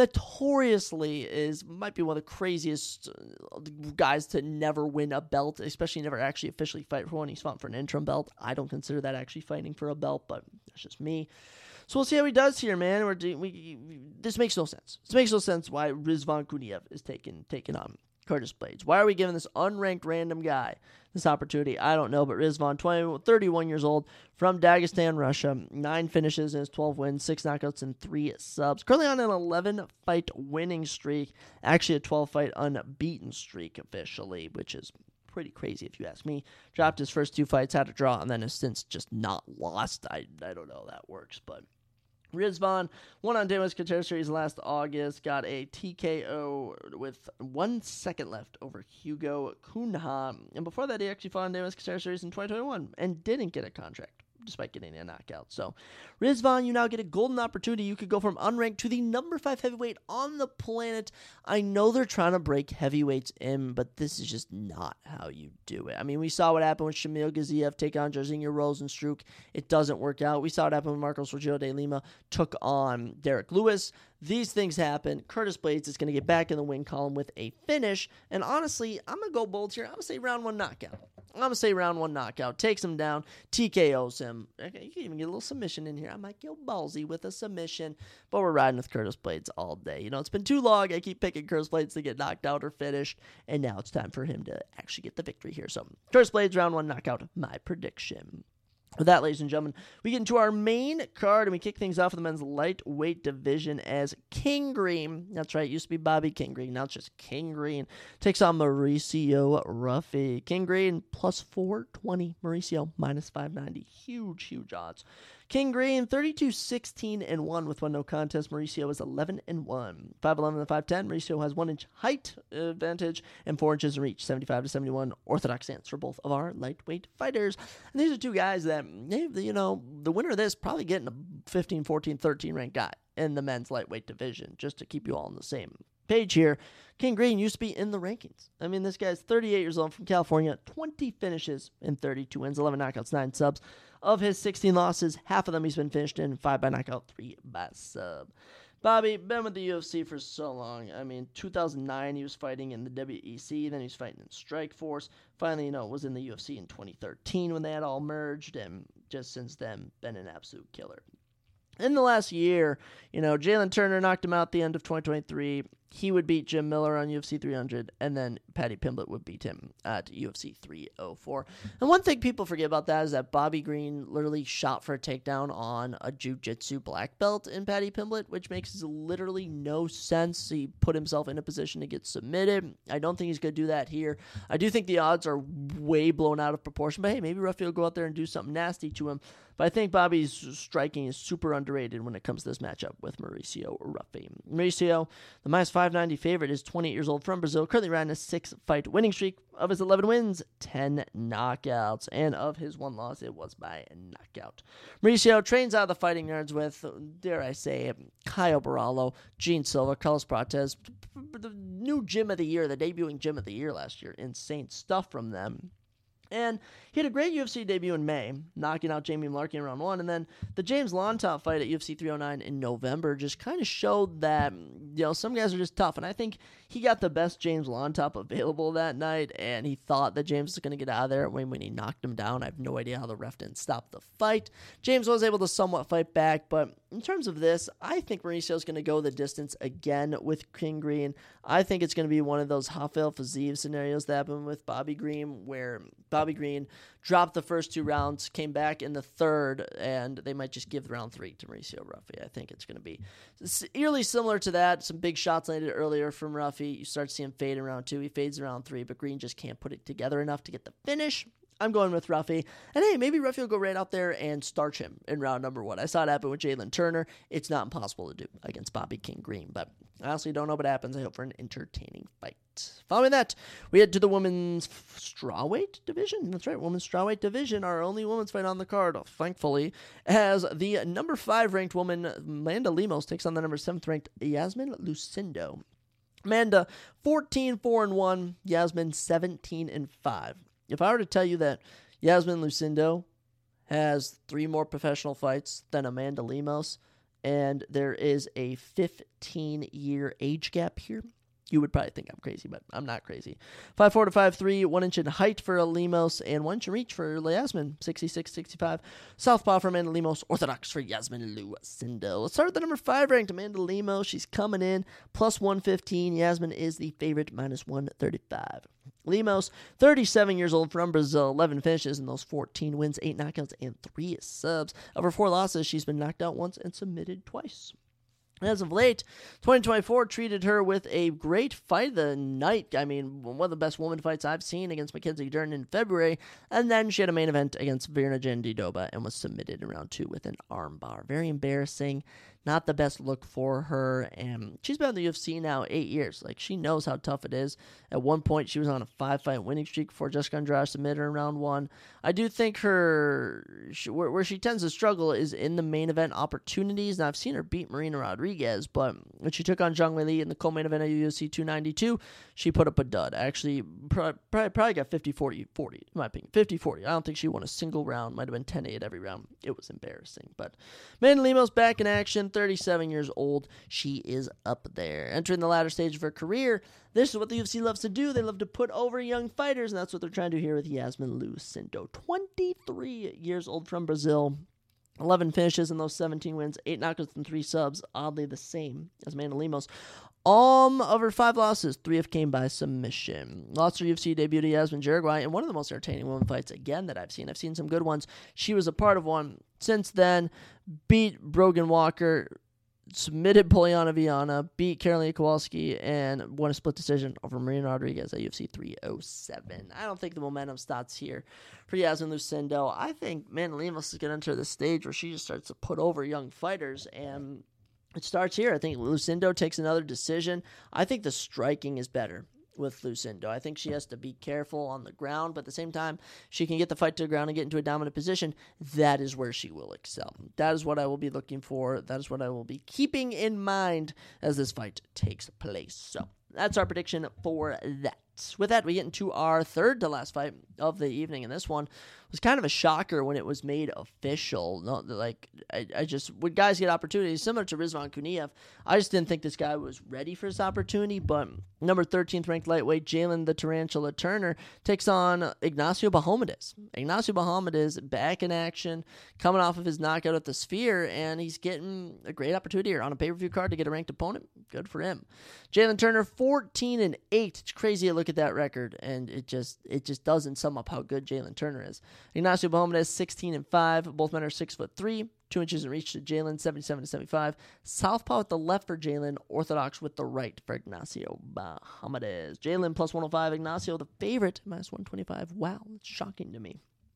notoriously is might be one of the craziest guys to never win a belt, especially never actually officially fight for one. He's fought for an interim belt. I don't consider that actually fighting for a belt, but that's just me. So we'll see how he does here, man. We're doing, we, we, this makes no sense. This makes no sense why Rizvan Kuniev is taking taking on Curtis Blaydes. Why are we giving this unranked random guy this opportunity? I don't know, but Rizvan, twenty, thirty-one years old, from Dagestan, Russia, nine finishes in his twelve wins, six knockouts, and three subs. Currently on an eleven-fight winning streak, actually a twelve-fight unbeaten streak officially, which is pretty crazy if you ask me. Dropped his first two fights, had a draw, and then has since just not lost. I, I don't know how that works, but Rizvan won on Damas Contender Series last August, got a T K O with one second left over Hugo Cunha, and before that he actually fought on Damas Contender Series in twenty twenty-one and didn't get a contract, despite getting a knockout. So, Rizvan, you now get a golden opportunity. You could go from unranked to the number five heavyweight on the planet. I know they're trying to break heavyweights in, but this is just not how you do it. I mean, we saw what happened with Shamil Gaziev take on Jairzinho Rozenstruik. It doesn't work out. We saw what happened when Marcos Rogelio de Lima took on Derek Lewis. These things happen. Curtis Blaydes is going to get back in the win column with a finish. And honestly, I'm going to go bold here. I'm going to say round one knockout. I'm going to say round one knockout. Takes him down. T K Os him. Okay, you can even get a little submission in here. I might go ballsy with a submission. But we're riding with Curtis Blaydes all day. You know, it's been too long. I keep picking Curtis Blaydes to get knocked out or finished. And now it's time for him to actually get the victory here. So, Curtis Blaydes, round one knockout. My prediction. With that, ladies and gentlemen, we get into our main card, and we kick things off with the men's lightweight division as King Green, that's right, it used to be Bobby King Green, now it's just King Green, takes on Mauricio Ruffy. King Green plus four twenty, Mauricio minus five ninety. Huge, huge odds. King Green, thirty-two sixteen and one with one no contest. Mauricio is eleven and one. five eleven and five ten. Mauricio has one inch height advantage and four inches in reach. seventy-five to seventy-one orthodox stance for both of our lightweight fighters. And these are two guys that, you know, the winner of this probably getting a fifteen, fourteen, thirteen ranked guy in the men's lightweight division, just to keep you all on the same page here. King Green used to be in the rankings. I mean, this guy's thirty-eight years old, from California, twenty finishes and thirty-two wins, eleven knockouts, nine subs. Of his sixteen losses, half of them he's been finished in, five by knockout, three by sub. Bobby, been with the U F C for so long. I mean, two thousand nine, he was fighting in the W E C, then he was fighting in Strikeforce. Finally, you know, was in the U F C in twenty thirteen when they had all merged, and just since then, been an absolute killer. In the last year, you know, Jalen Turner knocked him out at the end of twenty twenty-three. He would beat Jim Miller on U F C three hundred, and then Paddy Pimblett would beat him at U F C three oh four. And one thing people forget about that is that Bobby Green literally shot for a takedown on a jiu-jitsu black belt in Paddy Pimblett, which makes literally no sense. He put himself in a position to get submitted. I don't think he's going to do that here. I do think the odds are way blown out of proportion, but hey, maybe Ruffy will go out there and do something nasty to him. But I think Bobby's striking is super underrated when it comes to this matchup with Mauricio Ruffy. Mauricio, the minus five ninety favorite, is twenty-eight years old, from Brazil, currently riding a six-fight winning streak. Of his eleven wins, ten knockouts, and of his one loss, it was by knockout. Mauricio trains out of the fighting nerds with, dare I say, Kyle Barallo, Gene Silva, Carlos Prates, the new gym of the year, the debuting gym of the year last year. Insane stuff from them. And he had a great U F C debut in May, knocking out Jamie Mullarkey in round one. And then the James Longtop fight at U F C three oh nine in November just kind of showed that, you know, some guys are just tough. And I think he got the best James Longtop available that night, and he thought that James was going to get out of there when, when he knocked him down. I have no idea how the ref didn't stop the fight. James was able to somewhat fight back, but in terms of this, I think Mauricio's going to go the distance again with King Green. I think it's going to be one of those Rafael Fiziev scenarios that happened with Bobby Green, where Bobby Green dropped the first two rounds, came back in the third, and they might just give round three to Mauricio Ruffy. I think it's going to be eerily similar to that. Some big shots landed earlier from Ruffy. You start to see him fade in round two. He fades in round three, but Green just can't put it together enough to get the finish. I'm going with Ruffy. And hey, maybe Ruffy will go right out there and starch him in round number one. I saw it happen with Jalen Turner. It's not impossible to do against Bobby King Green, but I honestly don't know what happens. I hope for an entertaining fight. Following that, we head to the women's strawweight division. That's right, women's strawweight division, our only women's fight on the card, thankfully, as the number five ranked woman, Amanda Lemos, takes on the number seventh ranked Yasmin Lucindo. Amanda, fourteen four and one, Yasmin, seventeen and five. If I were to tell you that Yasmin Lucindo has three more professional fights than Amanda Lemos, and there is a fifteen-year age gap here, you would probably think I'm crazy, but I'm not crazy. five four to five three, one inch in height for Lemos, and one inch in reach for Yasmin, sixty-six sixty-five. Southpaw for Amanda Lemos, orthodox for Yasmin Lucindo. Let's start with the number five ranked Amanda Lemos. She's coming in, plus one fifteen. Yasmin is the favorite, minus one thirty-five. Lemos, thirty-seven years old, from Brazil, eleven finishes in those fourteen wins, eight knockouts, and three subs. Of her four losses, she's been knocked out once and submitted twice. As of late, twenty twenty-four treated her with a great fight of the night. I mean, one of the best woman fights I've seen against Mackenzie Dern in February. And then she had a main event against Virna Jandiroba and was submitted in round two with an armbar. Very embarrassing. Not the best look for her, and she's been in the U F C now eight years. Like, she knows how tough it is. At one point, she was on a five-fight winning streak before Jessica Andrade submitted her in round one. I do think her, she, where, where she tends to struggle is in the main event opportunities. Now, I've seen her beat Marina Rodriguez, but when she took on Zhang Weili in the co-main event of U F C two ninety-two, she put up a dud. Actually, probably, probably got fifty forty forty, in my opinion. fifty forty. I don't think she won a single round. Might have been ten eight every round. It was embarrassing. But Amanda Lemos back in action. thirty-seven years old. She is up there. Entering the latter stage of her career, this is what the U F C loves to do. They love to put over young fighters, and that's what they're trying to do here with Yasmin Lucindo. twenty-three years old, from Brazil. eleven finishes in those seventeen wins, eight knockouts and three subs, oddly the same as Amanda Lemos. Um, of her five losses, three have came by submission. Lost her U F C debut to Yasmin Jauregui in one of the most entertaining women fights, again, that I've seen. I've seen some good ones. She was a part of one. Since then, beat Brogan Walker, submitted Poliana Viana, beat Karolina Kowalski, and won a split decision over Marina Rodriguez at U F C three oh seven. I don't think the momentum stops here for Yasmin Lucindo. I think Amanda Lemos is going to enter the stage where she just starts to put over young fighters, and it starts here. I think Lucindo takes another decision. I think the striking is better with Lucindo. I think she has to be careful on the ground, but at the same time, she can get the fight to the ground and get into a dominant position. That is where she will excel. That is what I will be looking for. That is what I will be keeping in mind as this fight takes place. So that's our prediction for that. With that, we get into our third to last fight of the evening, and this one was kind of a shocker when it was made official. No, like I, I just when guys get opportunities similar to Rizvan Kuniev, I just didn't think this guy was ready for this opportunity. But number thirteenth ranked lightweight Jalen the Tarantula Turner takes on Ignacio Bahamondes. Ignacio Bahamondes back in action, coming off of his knockout at the Sphere, and he's getting a great opportunity here on a pay-per-view card to get a ranked opponent. Good for him. Jalen Turner fourteen and eight. It's crazy to look at that record, and it just it just doesn't sum up how good Jalen Turner is. Ignacio Bahamondes sixteen and five. Both men are six foot three. Two inches in reach to Jalen, seventy-seven to seventy-five. Southpaw with the left for Jalen, orthodox with the right for Ignacio Bahamondes. Jalen plus one oh five. Ignacio the favorite, minus one twenty-five. Wow, that's shocking to me.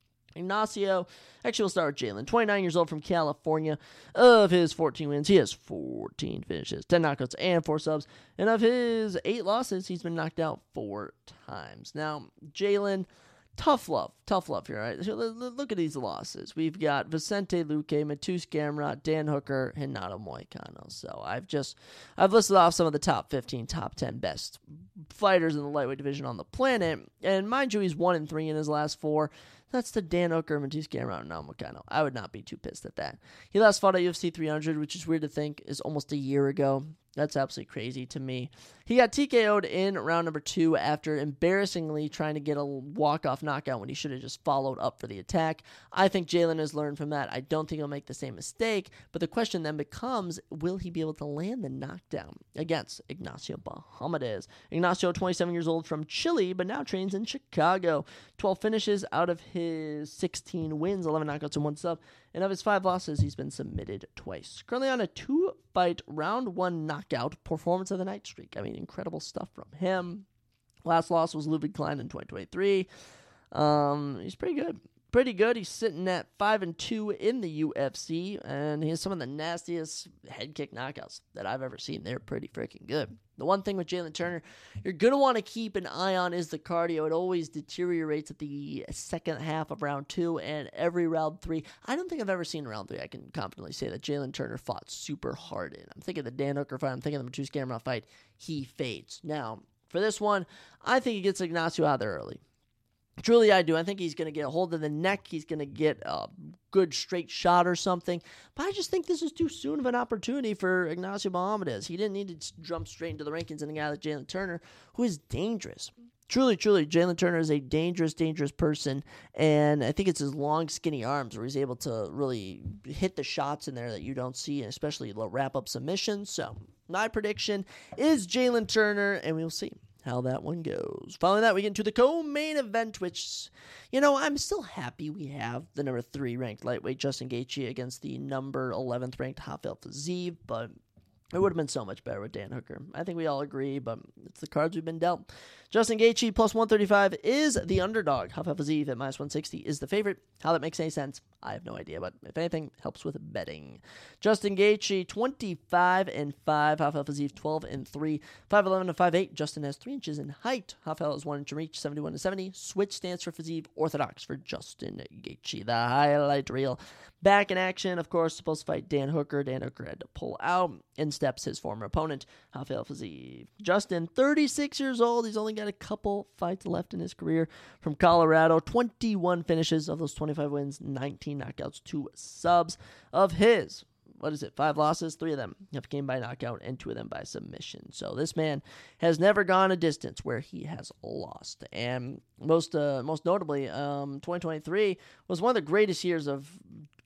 Ignacio, actually we'll start with Jalen, twenty-nine years old from California. Of his fourteen wins, he has fourteen finishes, ten knockouts, and four subs. And of his eight losses, he's been knocked out four times. Now, Jalen, tough love, tough love here, right? Look at these losses. We've got Vicente Luque, Matus Gamrot, Dan Hooker, Renato Moicano. So I've just, I've listed off some of the top fifteen, top ten best fighters in the lightweight division on the planet. And mind you, he's one and three in his last four. That's the Dan Hooker, Matus Gamrot, and Renato Moicano. I would not be too pissed at that. He last fought at U F C three hundred, which is weird to think is almost a year ago. That's absolutely crazy to me. He got T K O'd in round number two after embarrassingly trying to get a walk-off knockout when he should have just followed up for the attack. I think Jalen has learned from that. I don't think he'll make the same mistake, but the question then becomes, will he be able to land the knockdown against Ignacio Bahamondes? Ignacio, twenty-seven years old from Chile, but now trains in Chicago. twelve finishes out of his sixteen wins, eleven knockouts and one sub. And of his five losses, he's been submitted twice. Currently on a two-fight, round one knockout performance of the night streak. I mean, incredible stuff from him. Last loss was Ludwig Klein in twenty twenty-three. Um, he's pretty good. Pretty good. He's sitting at five and two in the U F C, and he has some of the nastiest head kick knockouts that I've ever seen. They're pretty freaking good. The one thing with Jalen Turner you're going to want to keep an eye on is the cardio. It always deteriorates at the second half of round two and every round three. I don't think I've ever seen round three I can confidently say that Jalen Turner fought super hard in. I'm thinking of the Dan Hooker fight. I'm thinking of the Matus Gamrot fight. He fades. Now, for this one, I think he gets Ignacio out there early. Truly, I do. I think he's going to get a hold of the neck. He's going to get a good straight shot or something. But I just think this is too soon of an opportunity for Ignacio Bahamondes. He didn't need to jump straight into the rankings and a guy like Jalen Turner, who is dangerous. Truly, truly, Jalen Turner is a dangerous, dangerous person. And I think it's his long, skinny arms where he's able to really hit the shots in there that you don't see, and especially wrap up submissions. So my prediction is Jalen Turner, and we'll see how that one goes. Following that, we get into the co-main event, which, you know, I'm still happy we have the number three ranked lightweight Justin Gaethje against the number eleventh ranked Rafael Fiziev, but it would have been so much better with Dan Hooker. I think we all agree, but it's the cards we've been dealt. Justin Gaethje plus one thirty-five is the underdog. Rafael Fiziev at minus one sixty is the favorite. How that makes any sense, I have no idea, but if anything, helps with betting. Justin Gaethje, twenty-five and five. Rafael Fiziev, twelve and three. five eleven to five eight. Justin has three inches in height. Rafael is one inch in reach, seventy-one to seventy. Switch stance for Fiziev, orthodox for Justin Gaethje. The highlight reel. Back in action, of course, supposed to fight Dan Hooker. Dan Hooker had to pull out. In steps his former opponent, Rafael Fiziev. Justin, thirty-six years old. He's only got a couple fights left in his career. From Colorado, twenty-one finishes. Of those twenty-five wins, nineteen knockouts, two subs. Of his, what is it, five losses? Three of them have came by knockout and two of them by submission. So this man has never gone a distance where he has lost. And most uh, most notably, um, twenty twenty-three was one of the greatest years of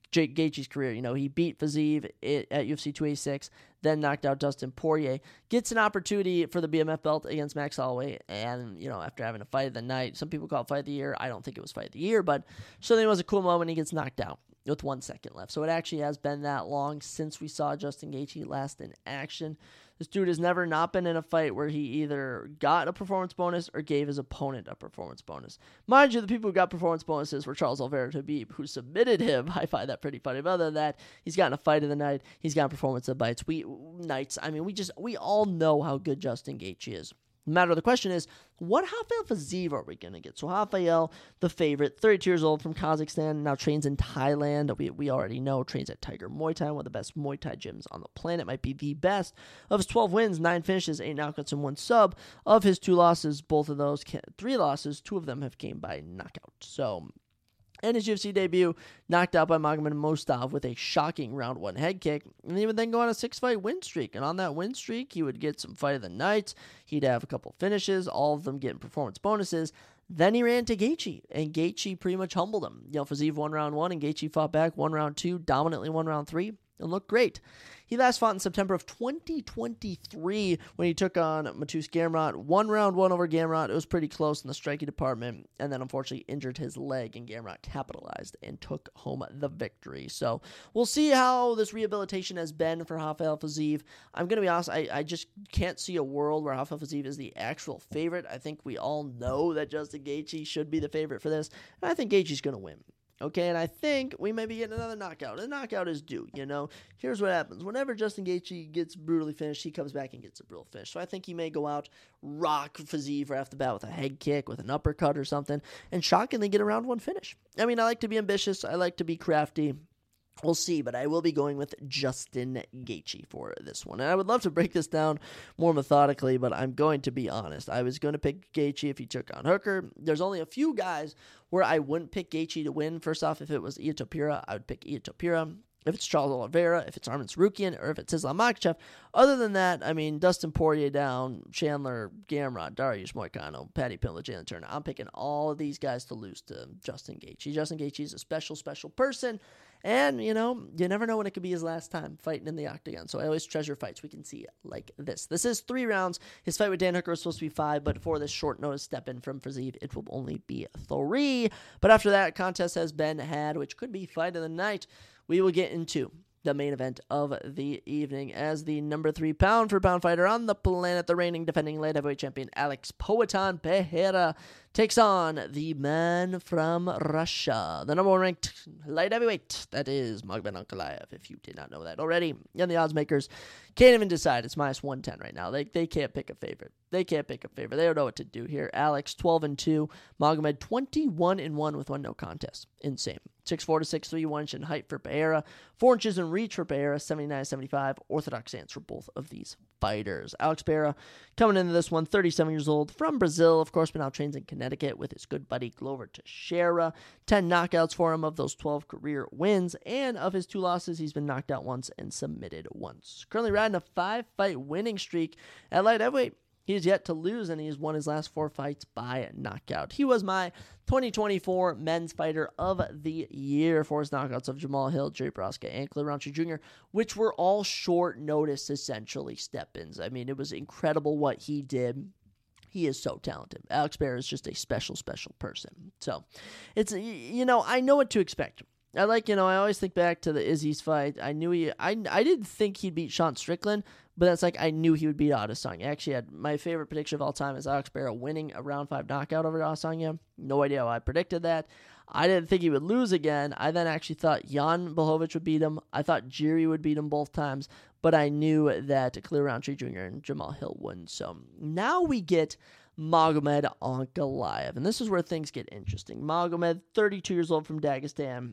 Jake Gaethje's career. You know, he beat Fiziev at U F C two eighty-six, then knocked out Dustin Poirier. Gets an opportunity for the B M F belt against Max Holloway, and, you know, after having a fight of the night, some people call it fight of the year. I don't think it was fight of the year, but certainly it was a cool moment. He gets knocked out with one second left. So it actually has been that long since we saw Justin Gaethje last in action. This dude has never not been in a fight where he either got a performance bonus or gave his opponent a performance bonus. Mind you, the people who got performance bonuses were Charles Oliveira Khabib, who submitted him. I find that pretty funny. But other than that, he's gotten a fight of the night. He's gotten performance of bites. We nights. I mean, we just we all know how good Justin Gaethje is. The matter of the question is, what Rafael Fiziev are we going to get? So Rafael, the favorite, thirty-two years old from Kazakhstan, now trains in Thailand. We we already know, trains at Tiger Muay Thai, one of the best Muay Thai gyms on the planet, might be the best. Of his twelve wins, nine finishes, eight knockouts, and one sub. Of his two losses, both of those, three losses, two of them have came by knockout. So, and his U F C debut, knocked out by Magomed Mostov with a shocking round one head kick. And he would then go on a six-fight win streak. And on that win streak, he would get some fight of the night. He'd have a couple finishes, all of them getting performance bonuses. Then he ran to Gaethje, and Gaethje pretty much humbled him. You know, Fiziev won round one, and Gaethje fought back, won round two, dominantly won round three, and looked great. He last fought in September of twenty twenty-three when he took on Mateusz Gamrot. Won round one over Gamrot. It was pretty close in the striking department, and then unfortunately injured his leg, and Gamrot capitalized and took home the victory. So we'll see how this rehabilitation has been for Rafael Fiziev. I'm going to be honest, I, I just can't see a world where Rafael Fiziev is the actual favorite. I think we all know that Justin Gaethje should be the favorite for this, and I think Gaethje's going to win. Okay, and I think we may be getting another knockout. A knockout is due, you know. Here's what happens. Whenever Justin Gaethje gets brutally finished, he comes back and gets a brutal finish. So I think he may go out, rock Fiziev right off the bat with a head kick, with an uppercut or something, and shockingly get a round one finish. I mean, I like to be ambitious. I like to be crafty. We'll see, but I will be going with Justin Gaethje for this one. And I would love to break this down more methodically, but I'm going to be honest. I was going to pick Gaethje if he took on Hooker. There's only a few guys where I wouldn't pick Gaethje to win. First off, if it was Ilia Topuria, I would pick Ilia Topuria. If it's Charles Oliveira, if it's Arman Tsarukyan, or if it's Islam Makhachev. Other than that, I mean, Dustin Poirier down, Chandler, Gamrot, Dariush Moicano, Paddy Pimblett, Jalen Turner. I'm picking all of these guys to lose to Justin Gaethje. Justin Gaethje is a special, special person. And, you know, you never know when it could be his last time fighting in the octagon. So I always treasure fights we can see like this. This is three rounds. His fight with Dan Hooker was supposed to be five, but for this short notice step in from Fiziev, it will only be three. But after that, contest has been had, which could be fight of the night. We will get into the main event of the evening as the number three pound for pound fighter on the planet, the reigning defending light heavyweight champion Alex Poatan Pereira takes on the man from Russia, the number one ranked light heavyweight, that is Magomed Ankalaev, if you did not know that already. And the odds makers can't even decide. It's minus one ten right now. They they can't pick a favorite. They can't pick a favorite. They don't know what to do here. Alex, twelve and two. Magomed, twenty-one and one with one no contest. Insane. six four to six three, one inch in height for Pereira. four inches in reach for Pereira, seventy-nine seventy-five. Orthodox stance for both of these fighters. Alex Pereira coming into this one, thirty-seven years old, from Brazil. Of course, but now trains in Connecticut with his good buddy Glover Teixeira. ten knockouts for him of those twelve career wins. And of his two losses, he's been knocked out once and submitted once. Currently riding a five-fight winning streak at light heavyweight. He is yet to lose, and he has won his last four fights by knockout. He was my twenty twenty-four men's fighter of the year for his knockouts of Jamal Hill, Jerry Proska, and Khalil Rountree Junior, which were all short notice, essentially, step-ins. I mean, it was incredible what he did. He is so talented. Alex Pereira is just a special, special person. So, it's, you know, I know what to expect. I like, you know, I always think back to the Izzy's fight. I knew he, I, I didn't think he'd beat Sean Strickland, but that's like, I knew he would beat Adesanya. Actually, I had my favorite prediction of all time is Alex Pereira winning a round five knockout over Adesanya. No idea how I predicted that. I didn't think he would lose again. I then actually thought Jan Blachowicz would beat him. I thought Jiri would beat him both times, but I knew that Khalil Rountree Junior and Jamal Hill wouldn't. So now we get Magomed Ankalaev, and this is where things get interesting. Magomed, thirty-two years old from Dagestan.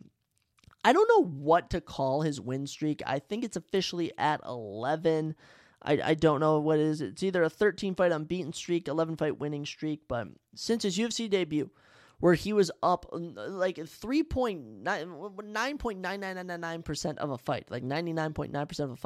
I don't know what to call his win streak. I think it's officially at eleven. I, I don't know what it is. It's either a thirteen-fight unbeaten streak, eleven-fight winning streak, but since his U F C debut, where he was up like three point nine, nine point nine nine nine nine percent of a fight, like ninety-nine point nine percent of a fight,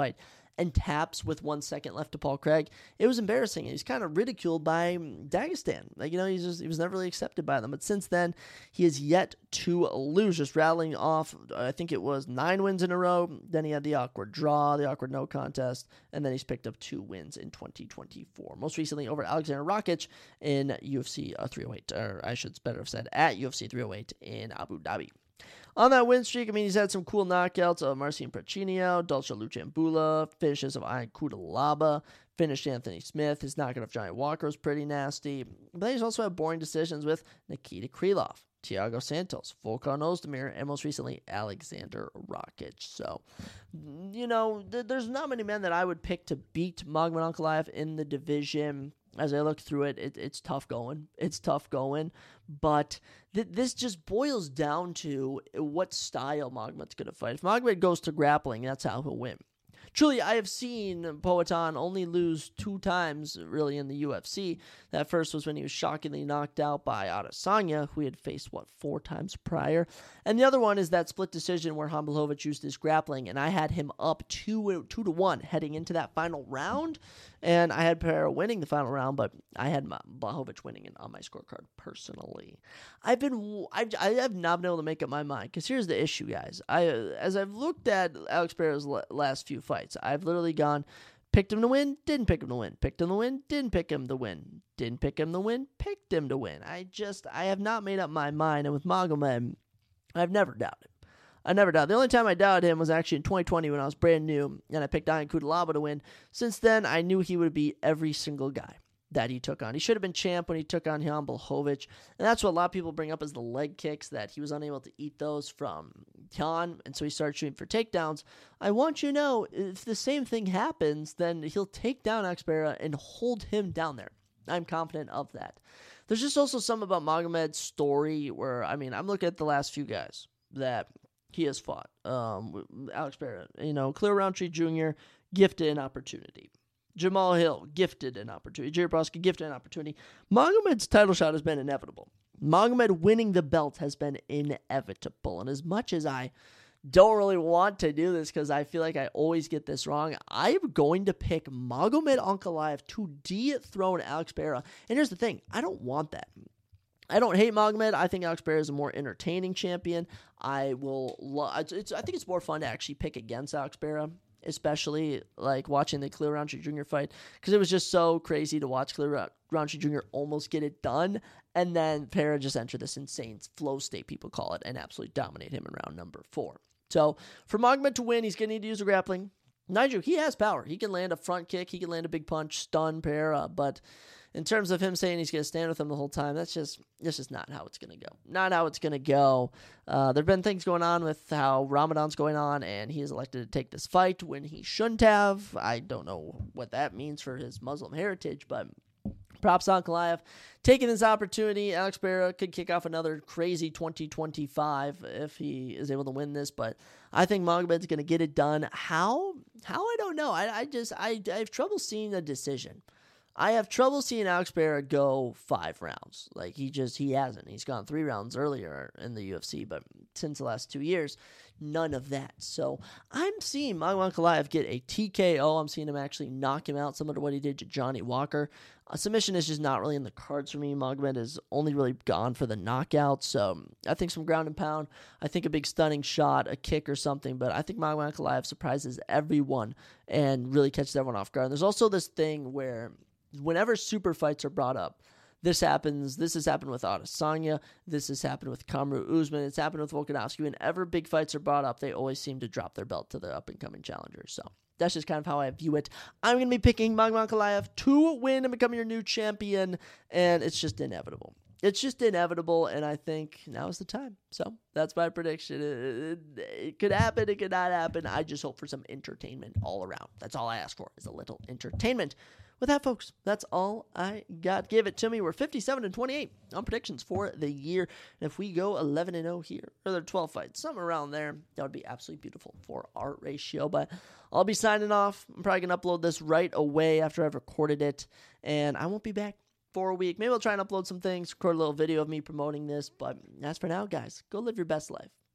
and taps with one second left to Paul Craig. It was embarrassing. He's kind of ridiculed by Dagestan. Like, you know, he's just, he was never really accepted by them. But since then, he has yet to lose, just rattling off, I think it was nine wins in a row. Then he had the awkward draw, the awkward no contest, and then he's picked up two wins in twenty twenty-four. Most recently over Alexander Rakic in U F C uh, three oh eight, or I should better have said at U F C three oh eight in Abu Dhabi. On that win streak, I mean, he's had some cool knockouts of Marcin Prachnio, Dulce Luchambula, finishes of Ian Kudalaba, finished Anthony Smith. His knockout of Johnny Walker was pretty nasty. But he's also had boring decisions with Nikita Krylov, Thiago Santos, Volkan Ozdemir, and most recently, Alexander Rakic. So, you know, th- there's not many men that I would pick to beat Magomed Ankalaev in the division. As I look through it, it, it's tough going. It's tough going. But th- this just boils down to what style Magomed's going to fight. If Magomed goes to grappling, that's how he'll win. Truly, I have seen Poatan only lose two times, really, in the U F C. That first was when he was shockingly knocked out by Adesanya, who he had faced, what, four times prior? And the other one is that split decision where Blachowicz used his grappling, and I had him up two, two to one heading into that final round. And I had Pereira winning the final round, but I had Blachowicz winning it on my scorecard personally. I've been, I've, I have not been able to make up my mind, because here's the issue, guys. I, as I've looked at Alex Pereira's last few fights, I've literally gone, picked him to win, didn't pick him to win, picked him to win, didn't pick him to win, didn't pick him to win, picked him to win. I just, I have not made up my mind, and with Magomed, I've never doubted. I never doubted. The only time I doubted him was actually in twenty twenty when I was brand new, and I picked Ian Kudalaba to win. Since then, I knew he would be every single guy that he took on. He should have been champ when he took on Jan Blachowicz, and that's what a lot of people bring up as the leg kicks, that he was unable to eat those from Jan, and so he started shooting for takedowns. I want you to know, if the same thing happens, then he'll take down Alex Pereira and hold him down there. I'm confident of that. There's just also something about Magomed's story where, I mean, I'm looking at the last few guys that he has fought. Um, Alex Pereira, you know, Khalil Rountree Junior, gifted an opportunity. Jamal Hill, gifted an opportunity. Jared Broski, gifted an opportunity. Magomed's title shot has been inevitable. Magomed winning the belt has been inevitable. And as much as I don't really want to do this because I feel like I always get this wrong, I'm going to pick Magomed Ankalaev to dethrone Alex Pereira. And here's the thing, I don't want that. I don't hate Magomed. I think Alex Pereira is a more entertaining champion. I will. Lo- it's, it's, I think it's more fun to actually pick against Alex Pereira, especially like watching the Khalil Rountree Junior fight, because it was just so crazy to watch Khalil Rountree Junior almost get it done, and then Pereira just enter this insane flow state, people call it, and absolutely dominate him in round number four. So for Magomed to win, he's going to need to use a grappling. Nigel, he has power. He can land a front kick. He can land a big punch, stun Pereira, but in terms of him saying he's going to stand with him the whole time, that's just that's just not how it's going to go. Not how it's going to go. Uh, there have been things going on with how Ramadan's going on, and he is elected to take this fight when he shouldn't have. I don't know what that means for his Muslim heritage, but props on Ankalaev taking this opportunity. Alex Pereira could kick off another crazy twenty twenty-five if he is able to win this, but I think Magomed's going to get it done. How? How? I don't know. I, I just I, I have trouble seeing a decision. I have trouble seeing Alex Pereira go five rounds. Like, he just, he hasn't. He's gone three rounds earlier in the U F C, but since the last two years, none of that. So I'm seeing Magomed Ankalaev get a T K O. I'm seeing him actually knock him out, similar to what he did to Johnny Walker. A submission is just not really in the cards for me. Magomed has only really gone for the knockout, so I think some ground and pound. I think a big stunning shot, a kick or something, but I think Magomed Ankalaev surprises everyone and really catches everyone off guard. And there's also this thing where whenever super fights are brought up, this happens. This has happened with Adesanya. This has happened with Kamaru Usman. It's happened with Volkanovski. Whenever big fights are brought up, they always seem to drop their belt to the up-and-coming challengers. So that's just kind of how I view it. I'm going to be picking Magomed Ankalaev to win and become your new champion, and it's just inevitable. It's just inevitable, and I think now is the time. So that's my prediction. It, it, it could happen. It could not happen. I just hope for some entertainment all around. That's all I ask for, is a little entertainment. With that, folks, that's all I got. Give it to me. We're fifty-seven and twenty-eight on predictions for the year. And if we go eleven and oh here, or there are twelve fights, something around there, that would be absolutely beautiful for our ratio. But I'll be signing off. I'm probably going to upload this right away after I've recorded it. And I won't be back for a week. Maybe I'll try and upload some things, record a little video of me promoting this. But as for now, guys, go live your best life.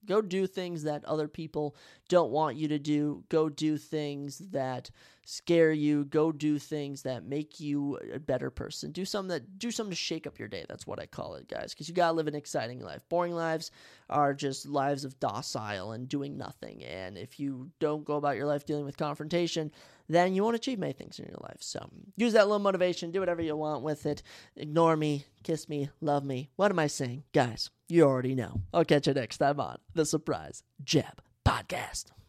Go do things that other people don't want you to do. Go do things that scare you. Go do things that make you a better person. Do something that do something to shake up your day. That's what I call it, guys, because you got to live an exciting life. Boring lives are just lives of docile and doing nothing. And if you don't go about your life dealing with confrontation, then you won't achieve many things in your life. So use that little motivation. Do whatever you want with it. Ignore me. Kiss me. Love me. What am I saying? Guys, you already know. I'll catch you next time on the Surprise Jab Podcast.